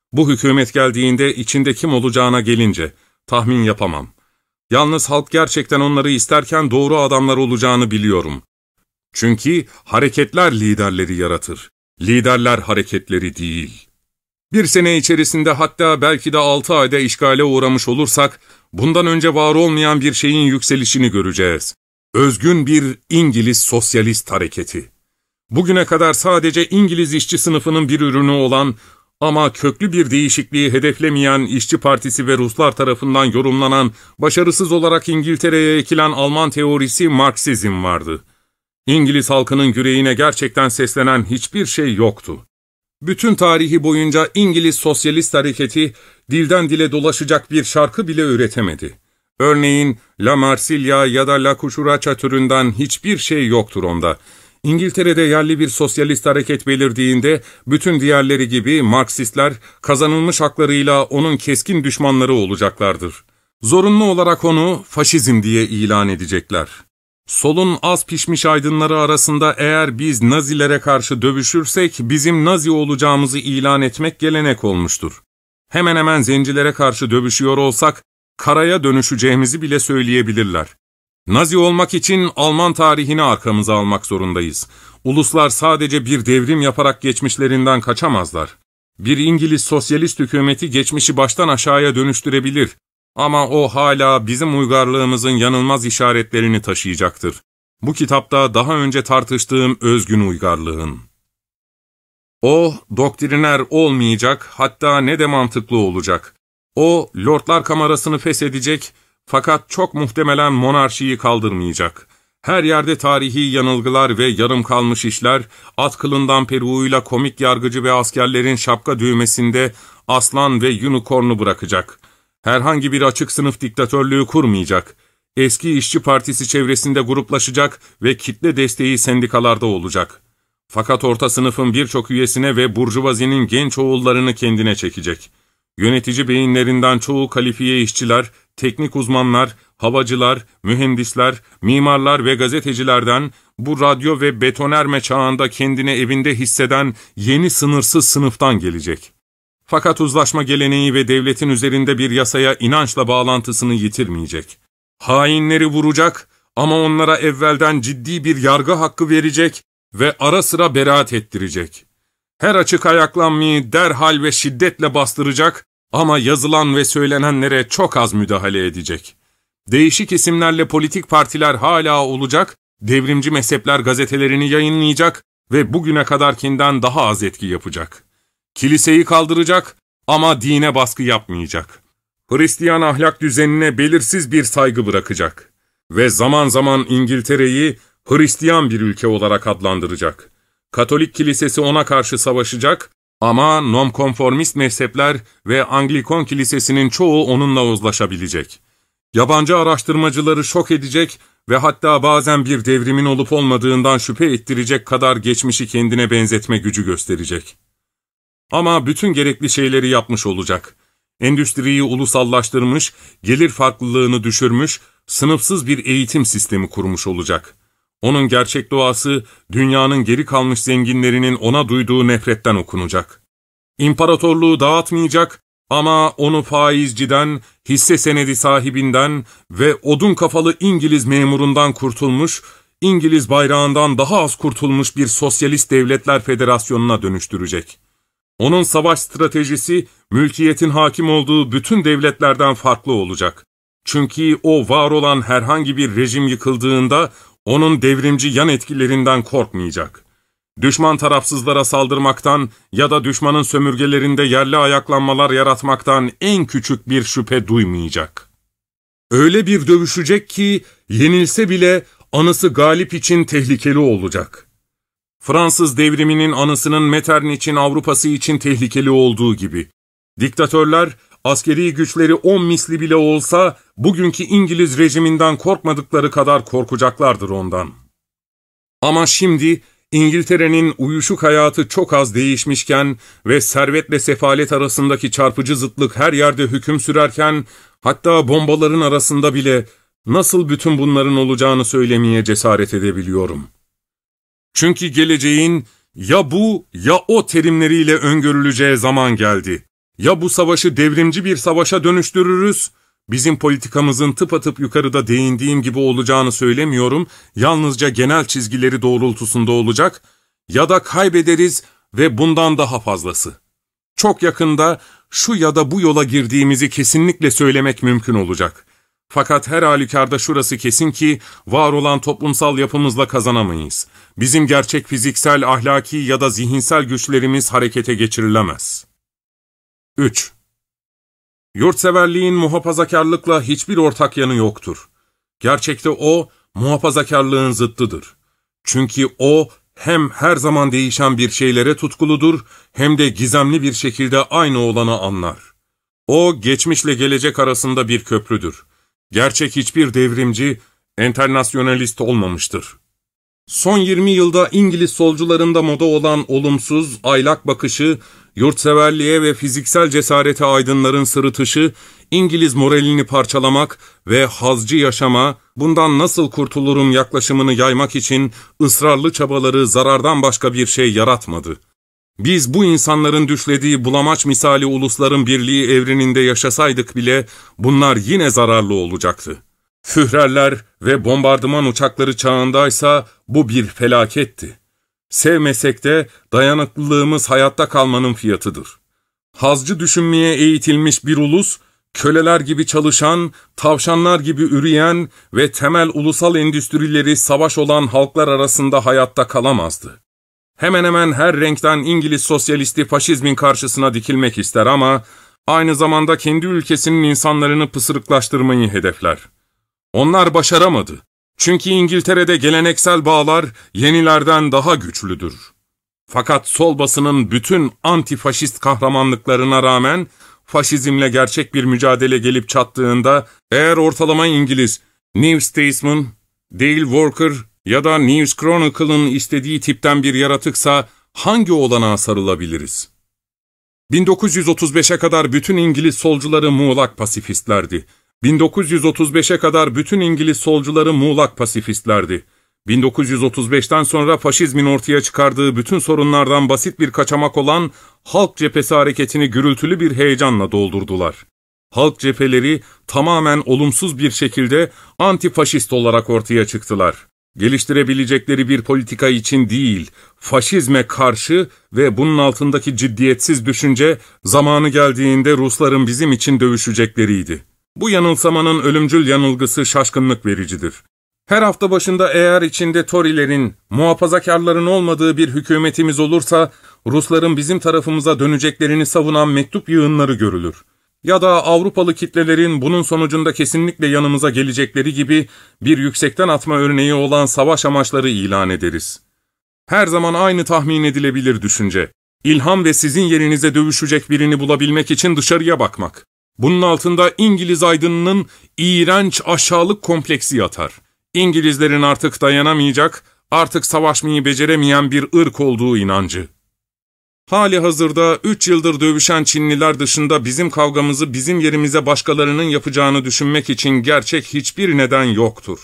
Bu hükümet geldiğinde içinde kim olacağına gelince tahmin yapamam. Yalnız halk gerçekten onları isterken doğru adamlar olacağını biliyorum. Çünkü hareketler liderleri yaratır. Liderler hareketleri değil. Bir sene içerisinde, hatta belki de altı ayda işgale uğramış olursak, bundan önce var olmayan bir şeyin yükselişini göreceğiz. Özgün bir İngiliz sosyalist hareketi. Bugüne kadar sadece İngiliz işçi sınıfının bir ürünü olan ama köklü bir değişikliği hedeflemeyen İşçi Partisi ve Ruslar tarafından yorumlanan, başarısız olarak İngiltere'ye ekilen Alman teorisi Marksizm vardı. İngiliz halkının yüreğine gerçekten seslenen hiçbir şey yoktu. Bütün tarihi boyunca İngiliz sosyalist hareketi dilden dile dolaşacak bir şarkı bile üretemedi. Örneğin La Marsilya ya da La Cucaracha türünden hiçbir şey yoktur onda. İngiltere'de yerli bir sosyalist hareket belirdiğinde bütün diğerleri gibi Marksistler kazanılmış haklarıyla onun keskin düşmanları olacaklardır. Zorunlu olarak onu faşizm diye ilan edecekler. Solun az pişmiş aydınları arasında eğer biz Nazilere karşı dövüşürsek bizim Nazi olacağımızı ilan etmek gelenek olmuştur. Hemen hemen zencilere karşı dövüşüyor olsak karaya dönüşeceğimizi bile söyleyebilirler. Nazi olmak için Alman tarihini arkamıza almak zorundayız. Uluslar sadece bir devrim yaparak geçmişlerinden kaçamazlar. Bir İngiliz sosyalist hükümeti geçmişi baştan aşağıya dönüştürebilir. Ama o hala bizim uygarlığımızın yanılmaz işaretlerini taşıyacaktır. Bu kitapta daha önce tartıştığım özgün uygarlığın. O, doktriner olmayacak, hatta ne de mantıklı olacak. O, Lordlar Kamerası'nı feshedecek, fakat çok muhtemelen monarşiyi kaldırmayacak. Her yerde tarihi yanılgılar ve yarım kalmış işler, at kılından peruğuyla komik yargıcı ve askerlerin şapka düğmesinde aslan ve unicorn'u bırakacak. Herhangi bir açık sınıf diktatörlüğü kurmayacak. Eski İşçi Partisi çevresinde gruplaşacak ve kitle desteği sendikalarda olacak. Fakat orta sınıfın birçok üyesine ve burjuvazinin genç oğullarını kendine çekecek. Yönetici beyinlerinden çoğu kalifiye işçiler, teknik uzmanlar, havacılar, mühendisler, mimarlar ve gazetecilerden bu radyo ve betonerme çağında kendini evinde hisseden yeni sınırsız sınıftan gelecek. Fakat uzlaşma geleneği ve devletin üzerinde bir yasaya inançla bağlantısını yitirmeyecek. Hainleri vuracak ama onlara evvelden ciddi bir yargı hakkı verecek ve ara sıra beraat ettirecek. Her açık ayaklanmayı derhal ve şiddetle bastıracak ama yazılan ve söylenenlere çok az müdahale edecek. Değişik isimlerle politik partiler hala olacak, devrimci mezhepler gazetelerini yayınlayacak ve bugüne kadarkinden daha az etki yapacak. Kiliseyi kaldıracak ama dine baskı yapmayacak. Hristiyan ahlak düzenine belirsiz bir saygı bırakacak. Ve zaman zaman İngiltere'yi Hristiyan bir ülke olarak adlandıracak. Katolik kilisesi ona karşı savaşacak ama nonkonformist mezhepler ve Anglikon kilisesinin çoğu onunla uzlaşabilecek. Yabancı araştırmacıları şok edecek ve hatta bazen bir devrimin olup olmadığından şüphe ettirecek kadar geçmişi kendine benzetme gücü gösterecek. Ama bütün gerekli şeyleri yapmış olacak. Endüstriyi ulusallaştırmış, gelir farklılığını düşürmüş, sınıfsız bir eğitim sistemi kurmuş olacak. Onun gerçek doğası, dünyanın geri kalmış zenginlerinin ona duyduğu nefretten okunacak. İmparatorluğu dağıtmayacak ama onu faizciden, hisse senedi sahibinden ve odun kafalı İngiliz memurundan kurtulmuş, İngiliz bayrağından daha az kurtulmuş bir sosyalist devletler federasyonuna dönüştürecek. Onun savaş stratejisi, mülkiyetin hakim olduğu bütün devletlerden farklı olacak. Çünkü o var olan herhangi bir rejim yıkıldığında, onun devrimci yan etkilerinden korkmayacak. Düşman tarafsızlara saldırmaktan ya da düşmanın sömürgelerinde yerli ayaklanmalar yaratmaktan en küçük bir şüphe duymayacak. Öyle bir dövüşecek ki, yenilse bile anısı galip için tehlikeli olacak. Fransız devriminin anısının Metternich'in Avrupa'sı için tehlikeli olduğu gibi. Diktatörler, askeri güçleri on misli bile olsa, bugünkü İngiliz rejiminden korkmadıkları kadar korkacaklardır ondan. Ama şimdi, İngiltere'nin uyuşuk hayatı çok az değişmişken ve servetle sefalet arasındaki çarpıcı zıtlık her yerde hüküm sürerken, hatta bombaların arasında bile nasıl bütün bunların olacağını söylemeye cesaret edebiliyorum. Çünkü geleceğin ya bu ya o terimleriyle öngörüleceği zaman geldi. Ya bu savaşı devrimci bir savaşa dönüştürürüz, bizim politikamızın tıpatıp yukarıda değindiğim gibi olacağını söylemiyorum, yalnızca genel çizgileri doğrultusunda olacak, ya da kaybederiz ve bundan daha fazlası. Çok yakında şu ya da bu yola girdiğimizi kesinlikle söylemek mümkün olacak. Fakat her halükarda şurası kesin ki var olan toplumsal yapımızla kazanamayız. Bizim gerçek fiziksel, ahlaki ya da zihinsel güçlerimiz harekete geçirilemez. üç. Yurtseverliğin muhafazakarlıkla hiçbir ortak yanı yoktur. Gerçekte o, muhafazakarlığın zıttıdır. Çünkü o, hem her zaman değişen bir şeylere tutkuludur, hem de gizemli bir şekilde aynı olanı anlar. O, geçmişle gelecek arasında bir köprüdür. Gerçek hiçbir devrimci, enternasyonalist olmamıştır. Son yirmi yılda İngiliz solcularında moda olan olumsuz, aylak bakışı, yurtseverliğe ve fiziksel cesarete aydınların sırıtışı, İngiliz moralini parçalamak ve hazcı yaşama, bundan nasıl kurtulurum yaklaşımını yaymak için ısrarlı çabaları zarardan başka bir şey yaratmadı. Biz bu insanların düşlediği bulamaç misali ulusların birliği evreninde yaşasaydık bile bunlar yine zararlı olacaktı. Führerler ve bombardıman uçakları çağındaysa bu bir felaketti. Sevmesek de dayanıklılığımız hayatta kalmanın fiyatıdır. Hazcı düşünmeye eğitilmiş bir ulus, köleler gibi çalışan, tavşanlar gibi üreyen ve temel ulusal endüstrileri savaş olan halklar arasında hayatta kalamazdı. Hemen hemen her renkten İngiliz sosyalisti faşizmin karşısına dikilmek ister ama aynı zamanda kendi ülkesinin insanlarını pısırıklaştırmayı hedefler. Onlar başaramadı. Çünkü İngiltere'de geleneksel bağlar yenilerden daha güçlüdür. Fakat sol basının bütün antifaşist kahramanlıklarına rağmen faşizmle gerçek bir mücadele gelip çattığında eğer ortalama İngiliz New Statesman, Daily Worker ya da News Chronicle'ın istediği tipten bir yaratıksa hangi olanağa sarılabiliriz? bin dokuz yüz otuz beşe kadar bütün İngiliz solcuları muğlak pasifistlerdi. bin dokuz yüz otuz beşe kadar bütün İngiliz solcuları muğlak pasifistlerdi. bin dokuz yüz otuz beşten sonra faşizmin ortaya çıkardığı bütün sorunlardan basit bir kaçamak olan Halk Cephesi hareketini gürültülü bir heyecanla doldurdular. Halk cepheleri tamamen olumsuz bir şekilde antifaşist olarak ortaya çıktılar. Geliştirebilecekleri bir politika için değil, faşizme karşı ve bunun altındaki ciddiyetsiz düşünce zamanı geldiğinde Rusların bizim için dövüşecekleriydi. Bu yanılsamanın ölümcül yanılgısı şaşkınlık vericidir. Her hafta başında eğer içinde Tory'lerin, muhafazakarların olmadığı bir hükümetimiz olursa, Rusların bizim tarafımıza döneceklerini savunan mektup yığınları görülür. Ya da Avrupalı kitlelerin bunun sonucunda kesinlikle yanımıza gelecekleri gibi bir yüksekten atma örneği olan savaş amaçları ilan ederiz. Her zaman aynı tahmin edilebilir düşünce. İlham ve sizin yerinize dövüşecek birini bulabilmek için dışarıya bakmak. Bunun altında İngiliz aydınının iğrenç aşağılık kompleksi yatar. İngilizlerin artık dayanamayacak, artık savaşmayı beceremeyen bir ırk olduğu inancı. Hali hazırda üç yıldır dövüşen Çinliler dışında bizim kavgamızı bizim yerimize başkalarının yapacağını düşünmek için gerçek hiçbir neden yoktur.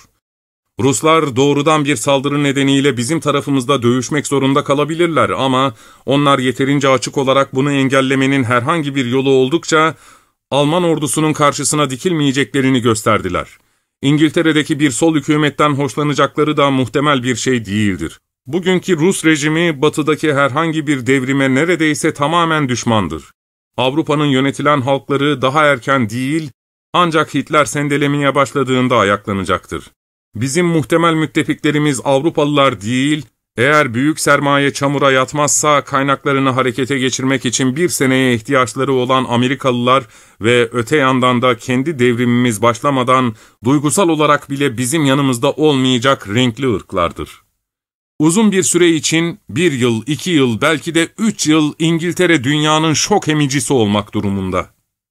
Ruslar doğrudan bir saldırı nedeniyle bizim tarafımızda dövüşmek zorunda kalabilirler ama onlar yeterince açık olarak bunu engellemenin herhangi bir yolu oldukça Alman ordusunun karşısına dikilmeyeceklerini gösterdiler. İngiltere'deki bir sol hükümetten hoşlanacakları da muhtemel bir şey değildir. Bugünkü Rus rejimi batıdaki herhangi bir devrime neredeyse tamamen düşmandır. Avrupa'nın yönetilen halkları daha erken değil, ancak Hitler sendelemeye başladığında ayaklanacaktır. Bizim muhtemel müttefiklerimiz Avrupalılar değil, eğer büyük sermaye çamura yatmazsa kaynaklarını harekete geçirmek için bir seneye ihtiyaçları olan Amerikalılar ve öte yandan da kendi devrimimiz başlamadan duygusal olarak bile bizim yanımızda olmayacak renkli ırklardır. Uzun bir süre için bir yıl, iki yıl, belki de üç yıl İngiltere dünyanın şok emicisi olmak durumunda.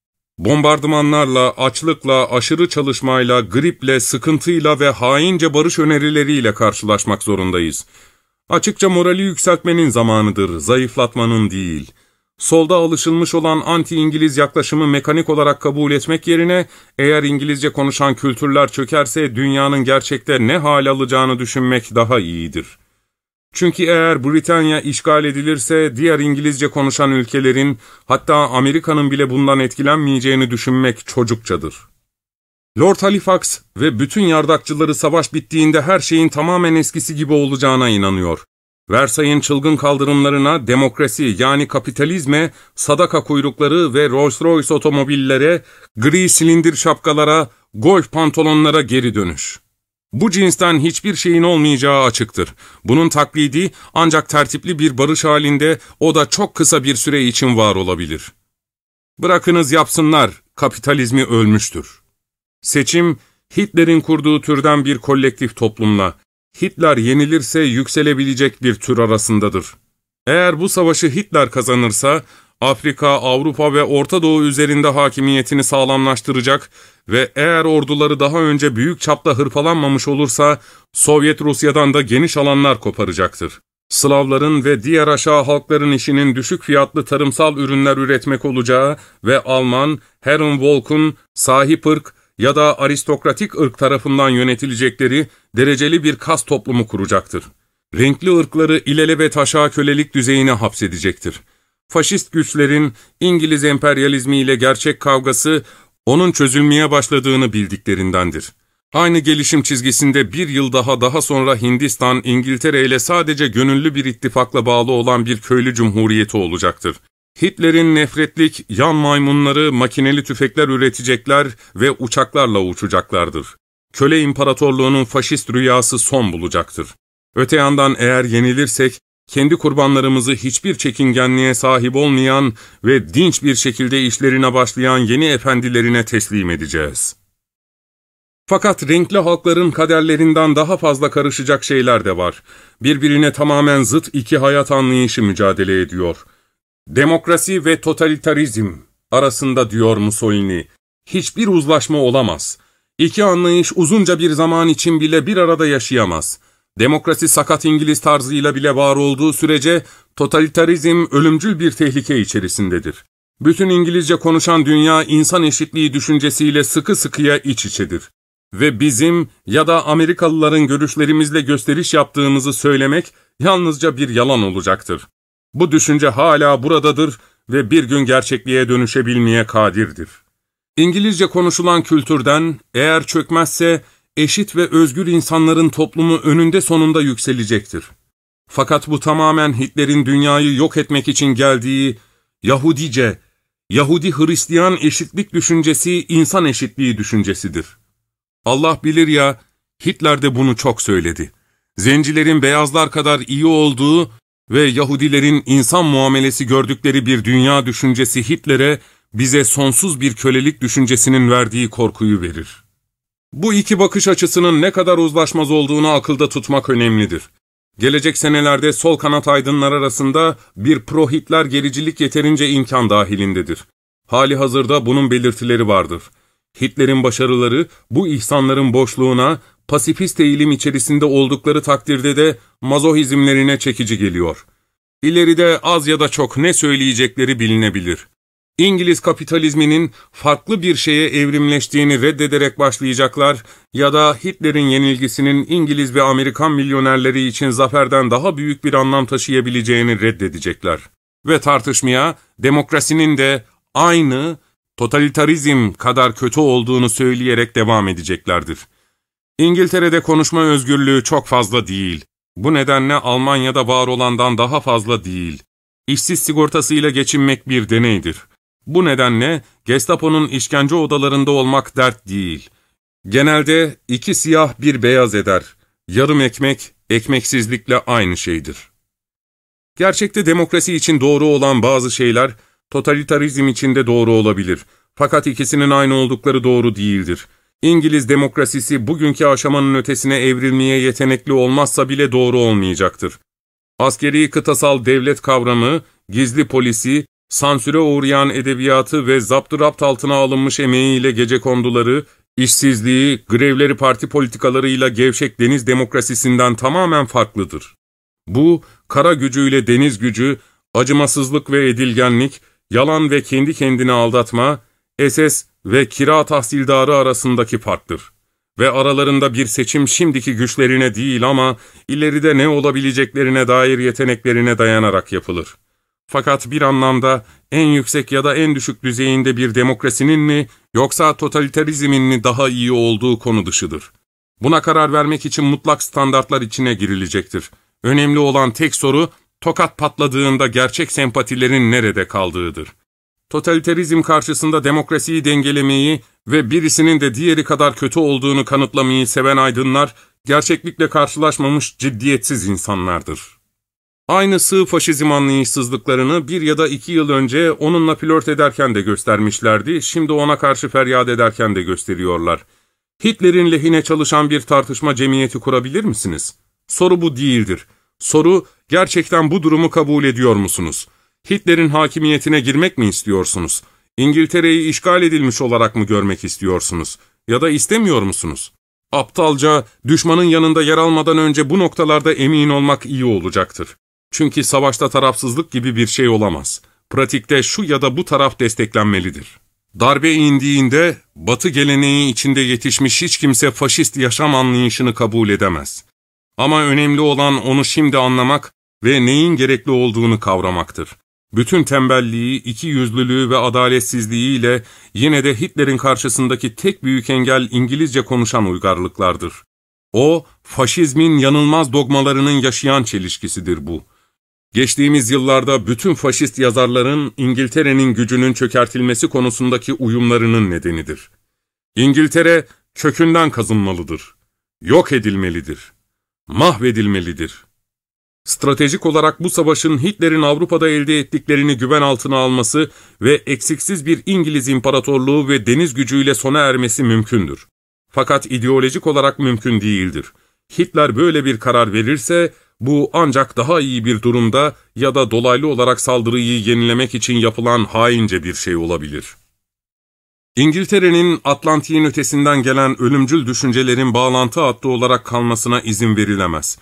Bombardımanlarla, açlıkla, aşırı çalışmayla, griple, sıkıntıyla ve haince barış önerileriyle karşılaşmak zorundayız. Açıkça morali yükseltmenin zamanıdır, zayıflatmanın değil. Solda alışılmış olan anti-İngiliz yaklaşımı mekanik olarak kabul etmek yerine, eğer İngilizce konuşan kültürler çökerse dünyanın gerçekte ne hal alacağını düşünmek daha iyidir. Çünkü eğer Britanya işgal edilirse diğer İngilizce konuşan ülkelerin, hatta Amerika'nın bile bundan etkilenmeyeceğini düşünmek çocukçadır. Lord Halifax ve bütün yardakçıları savaş bittiğinde her şeyin tamamen eskisi gibi olacağına inanıyor. Versailles'in çılgın kaldırımlarına, demokrasi yani kapitalizme, sadaka kuyrukları ve Rolls-Royce otomobillere, gri silindir şapkalara, golf pantolonlara geri dönüş. Bu cinsten hiçbir şeyin olmayacağı açıktır. Bunun taklidi ancak tertipli bir barış halinde, o da çok kısa bir süre için var olabilir. Bırakınız yapsınlar, kapitalizmi ölmüştür. Seçim, Hitler'in kurduğu türden bir kolektif toplumla, Hitler yenilirse yükselebilecek bir tür arasındadır. Eğer bu savaşı Hitler kazanırsa, Afrika, Avrupa ve Orta Doğu üzerinde hakimiyetini sağlamlaştıracak ve eğer orduları daha önce büyük çapta hırpalanmamış olursa, Sovyet Rusya'dan da geniş alanlar koparacaktır. Slavların ve diğer aşağı halkların işinin düşük fiyatlı tarımsal ürünler üretmek olacağı ve Alman, Herrenvolk'un sahip ırk ya da aristokratik ırk tarafından yönetilecekleri dereceli bir kas toplumu kuracaktır. Renkli ırkları ilelebet aşağı kölelik düzeyine hapsedecektir. Faşist güçlerin İngiliz emperyalizmiyle gerçek kavgası onun çözülmeye başladığını bildiklerindendir. Aynı gelişim çizgisinde bir yıl daha daha sonra Hindistan, İngiltere ile sadece gönüllü bir ittifakla bağlı olan bir köylü cumhuriyeti olacaktır. Hitler'in nefretlik yan maymunları makineli tüfekler üretecekler ve uçaklarla uçacaklardır. Köle imparatorluğunun faşist rüyası son bulacaktır. Öte yandan eğer yenilirsek, kendi kurbanlarımızı hiçbir çekingenliğe sahip olmayan ve dinç bir şekilde işlerine başlayan yeni efendilerine teslim edeceğiz. Fakat renkli halkların kaderlerinden daha fazla karışacak şeyler de var. Birbirine tamamen zıt iki hayat anlayışı mücadele ediyor. Demokrasi ve totalitarizm arasında diyor Mussolini, hiçbir uzlaşma olamaz. İki anlayış uzunca bir zaman için bile bir arada yaşayamaz. Demokrasi sakat İngiliz tarzıyla bile var olduğu sürece totalitarizm ölümcül bir tehlike içerisindedir. Bütün İngilizce konuşan dünya insan eşitliği düşüncesiyle sıkı sıkıya iç içedir. Ve bizim ya da Amerikalıların görüşlerimizle gösteriş yaptığımızı söylemek yalnızca bir yalan olacaktır. Bu düşünce hala buradadır ve bir gün gerçekliğe dönüşebilmeye kadirdir. İngilizce konuşulan kültürden eğer çökmezse eşit ve özgür insanların toplumu önünde sonunda yükselecektir. Fakat bu tamamen Hitler'in dünyayı yok etmek için geldiği Yahudice, Yahudi-Hristiyan eşitlik düşüncesi insan eşitliği düşüncesidir. Allah bilir ya, Hitler de bunu çok söyledi. Zencilerin beyazlar kadar iyi olduğu ve Yahudilerin insan muamelesi gördükleri bir dünya düşüncesi Hitler'e, bize sonsuz bir kölelik düşüncesinin verdiği korkuyu verir. Bu iki bakış açısının ne kadar uzlaşmaz olduğunu akılda tutmak önemlidir. Gelecek senelerde sol kanat aydınlar arasında bir pro-Hitler gericilik yeterince imkan dahilindedir. Hali hazırda bunun belirtileri vardır. Hitler'in başarıları bu ihsanların boşluğuna, pasifist eğilim içerisinde oldukları takdirde de mazohizmlerine çekici geliyor. İleride az ya da çok ne söyleyecekleri bilinebilir. İngiliz kapitalizminin farklı bir şeye evrimleştiğini reddederek başlayacaklar ya da Hitler'in yenilgisinin İngiliz ve Amerikan milyonerleri için zaferden daha büyük bir anlam taşıyabileceğini reddedecekler. Ve tartışmaya demokrasinin de aynı totalitarizm kadar kötü olduğunu söyleyerek devam edeceklerdir. İngiltere'de konuşma özgürlüğü çok fazla değil. Bu nedenle Almanya'da var olandan daha fazla değil. İşsiz sigortasıyla geçinmek bir deneydir. Bu nedenle Gestapo'nun işkence odalarında olmak dert değil. Genelde iki siyah bir beyaz eder. Yarım ekmek, ekmeksizlikle aynı şeydir. Gerçekte demokrasi için doğru olan bazı şeyler, totalitarizm için de doğru olabilir. Fakat ikisinin aynı oldukları doğru değildir. İngiliz demokrasisi bugünkü aşamanın ötesine evrilmeye yetenekli olmazsa bile doğru olmayacaktır. Askeri kıtasal devlet kavramı, gizli polisi, sansüre uğrayan edebiyatı ve zaptı-rapt altına alınmış emeğiyle gecekonduları, işsizliği, grevleri parti politikalarıyla gevşek deniz demokrasisinden tamamen farklıdır. Bu, kara gücüyle deniz gücü, acımasızlık ve edilgenlik, yalan ve kendi kendini aldatma, S S ve kira tahsildarı arasındaki farktır. ve aralarında bir seçim şimdiki güçlerine değil ama ileride ne olabileceklerine dair yeteneklerine dayanarak yapılır. Fakat bir anlamda en yüksek ya da en düşük düzeyinde bir demokrasinin mi yoksa totalitarizmin mi daha iyi olduğu konu dışıdır. Buna karar vermek için mutlak standartlar içine girilecektir. Önemli olan tek soru, tokat patladığında gerçek sempatilerin nerede kaldığıdır. Totalitarizm karşısında demokrasiyi dengelemeyi ve birisinin de diğeri kadar kötü olduğunu kanıtlamayı seven aydınlar, gerçeklikle karşılaşmamış ciddiyetsiz insanlardır. Aynı sığ faşizm anlayışsızlıklarını bir ya da iki yıl önce onunla flört ederken de göstermişlerdi, şimdi ona karşı feryat ederken de gösteriyorlar. Hitler'in lehine çalışan bir tartışma cemiyeti kurabilir misiniz? Soru bu değildir. Soru, gerçekten bu durumu kabul ediyor musunuz? Hitler'in hakimiyetine girmek mi istiyorsunuz? İngiltere'yi işgal edilmiş olarak mı görmek istiyorsunuz? Ya da istemiyor musunuz? Aptalca, düşmanın yanında yer almadan önce bu noktalarda emin olmak iyi olacaktır. Çünkü savaşta tarafsızlık gibi bir şey olamaz. Pratikte şu ya da bu taraf desteklenmelidir. Darbe indiğinde, Batı geleneği içinde yetişmiş hiç kimse faşist yaşam anlayışını kabul edemez. Ama önemli olan onu şimdi anlamak ve neyin gerekli olduğunu kavramaktır. Bütün tembelliği, ikiyüzlülüğü ve adaletsizliğiyle yine de Hitler'in karşısındaki tek büyük engel İngilizce konuşan uygarlıklardır. O, faşizmin yanılmaz dogmalarının yaşayan çelişkisidir bu. Geçtiğimiz yıllarda bütün faşist yazarların İngiltere'nin gücünün çökertilmesi konusundaki uyumlarının nedenidir. İngiltere kökünden kazınmalıdır, yok edilmelidir, mahvedilmelidir. Stratejik olarak bu savaşın Hitler'in Avrupa'da elde ettiklerini güven altına alması ve eksiksiz bir İngiliz imparatorluğu ve deniz gücüyle sona ermesi mümkündür. Fakat ideolojik olarak mümkün değildir. Hitler böyle bir karar verirse, bu ancak daha iyi bir durumda ya da dolaylı olarak saldırıyı yenilemek için yapılan haince bir şey olabilir. İngiltere'nin Atlantik'in ötesinden gelen ölümcül düşüncelerin bağlantı hattı olarak kalmasına izin verilemez.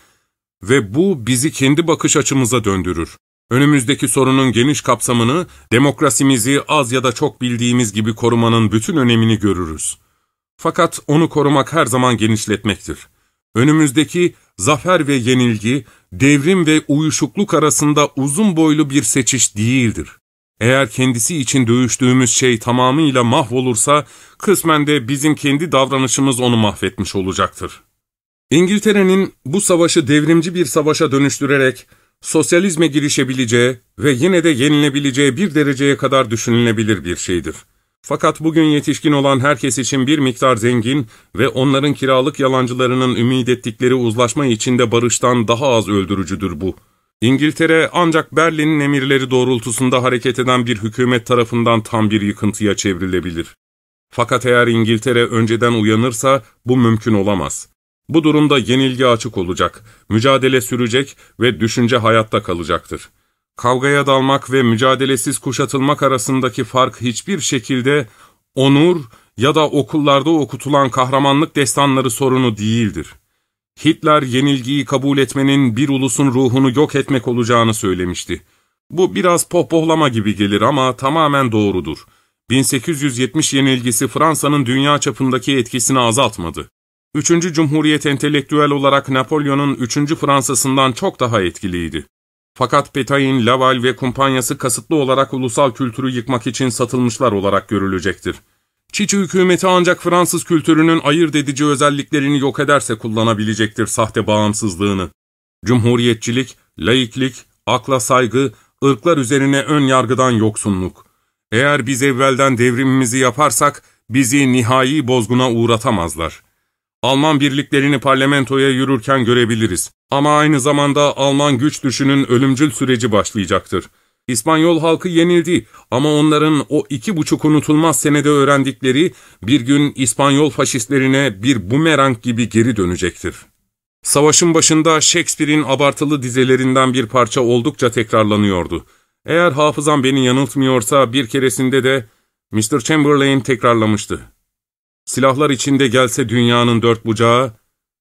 Ve bu bizi kendi bakış açımıza döndürür. Önümüzdeki sorunun geniş kapsamını, demokrasimizi az ya da çok bildiğimiz gibi korumanın bütün önemini görürüz. Fakat onu korumak her zaman genişletmektir. Önümüzdeki zafer ve yenilgi, devrim ve uyuşukluk arasında uzun boylu bir seçiş değildir. Eğer kendisi için dövüştüğümüz şey tamamıyla mahvolursa, kısmen de bizim kendi davranışımız onu mahvetmiş olacaktır. İngiltere'nin bu savaşı devrimci bir savaşa dönüştürerek, sosyalizme girişebileceği ve yine de yenilebileceği bir dereceye kadar düşünülebilir bir şeydir. Fakat bugün yetişkin olan herkes için bir miktar zengin ve onların kiralık yalancılarının ümit ettikleri uzlaşma içinde barıştan daha az öldürücüdür bu. İngiltere ancak Berlin'in emirleri doğrultusunda hareket eden bir hükümet tarafından tam bir yıkıntıya çevrilebilir. Fakat eğer İngiltere önceden uyanırsa bu mümkün olamaz. Bu durumda yenilgi açık olacak, mücadele sürecek ve düşünce hayatta kalacaktır. Kavgaya dalmak ve mücadelesiz kuşatılmak arasındaki fark hiçbir şekilde onur ya da okullarda okutulan kahramanlık destanları sorunu değildir. Hitler yenilgiyi kabul etmenin bir ulusun ruhunu yok etmek olacağını söylemişti. Bu biraz pohpohlama gibi gelir ama tamamen doğrudur. bin sekiz yüz yetmiş yenilgisi Fransa'nın dünya çapındaki etkisini azaltmadı. Üçüncü Cumhuriyet entelektüel olarak Napolyon'un üçüncü Fransa'sından çok daha etkiliydi. Fakat Pétain, Laval ve kumpanyası kasıtlı olarak ulusal kültürü yıkmak için satılmışlar olarak görülecektir. Çiçi hükümeti ancak Fransız kültürünün ayırt edici özelliklerini yok ederse kullanabilecektir sahte bağımsızlığını. Cumhuriyetçilik, laiklik, akla saygı, ırklar üzerine ön yargıdan yoksunluk. Eğer biz evvelden devrimimizi yaparsak bizi nihai bozguna uğratamazlar. Alman birliklerini parlamentoya yürürken görebiliriz. Ama aynı zamanda Alman güç düşünün ölümcül süreci başlayacaktır. İspanyol halkı yenildi ama onların o iki buçuk unutulmaz senede öğrendikleri bir gün İspanyol faşistlerine bir bumerang gibi geri dönecektir. Savaşın başında Shakespeare'in abartılı dizelerinden bir parça oldukça tekrarlanıyordu. Eğer hafızam beni yanıltmıyorsa bir keresinde de mister Chamberlain tekrarlamıştı. Silahlar içinde gelse dünyanın dört bucağı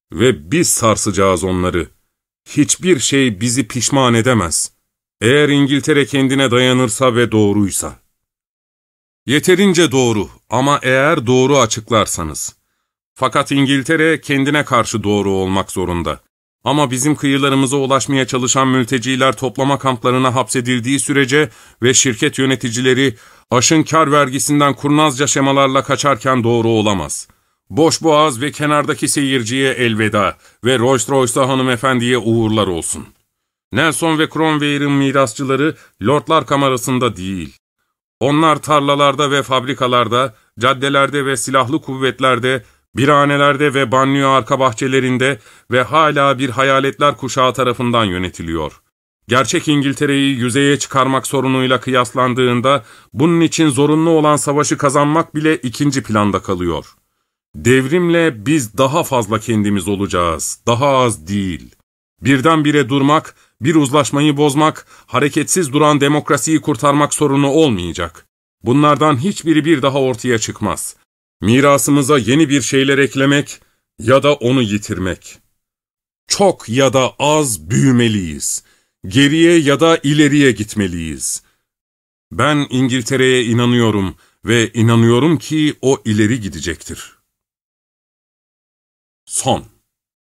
ve biz sarsacağız onları. Hiçbir şey bizi pişman edemez. Eğer İngiltere kendine dayanırsa ve doğruysa. Yeterince doğru ama eğer doğru açıklarsanız. Fakat İngiltere kendine karşı doğru olmak zorunda. Ama bizim kıyılarımıza ulaşmaya çalışan mülteciler toplama kamplarına hapsedildiği sürece ve şirket yöneticileri aşın kar vergisinden kurnazca şemalarla kaçarken doğru olamaz. Boşboğaz ve kenardaki seyirciye elveda ve Rolls Royce'da hanımefendiye uğurlar olsun. Nelson ve Cromwell'in mirasçıları Lordlar Kamerası'nda değil. Onlar tarlalarda ve fabrikalarda, caddelerde ve silahlı kuvvetlerde, birhanelerde ve banliyö arka bahçelerinde ve hala bir hayaletler kuşağı tarafından yönetiliyor. Gerçek İngiltere'yi yüzeye çıkarmak sorunuyla kıyaslandığında, bunun için zorunlu olan savaşı kazanmak bile ikinci planda kalıyor. Devrimle biz daha fazla kendimiz olacağız, daha az değil. Birdenbire durmak, bir uzlaşmayı bozmak, hareketsiz duran demokrasiyi kurtarmak sorunu olmayacak. Bunlardan hiçbiri bir daha ortaya çıkmaz. Mirasımıza yeni bir şeyler eklemek ya da onu yitirmek. Çok ya da az büyümeliyiz. Geriye ya da ileriye gitmeliyiz. Ben İngiltere'ye inanıyorum ve inanıyorum ki o ileri gidecektir. Son.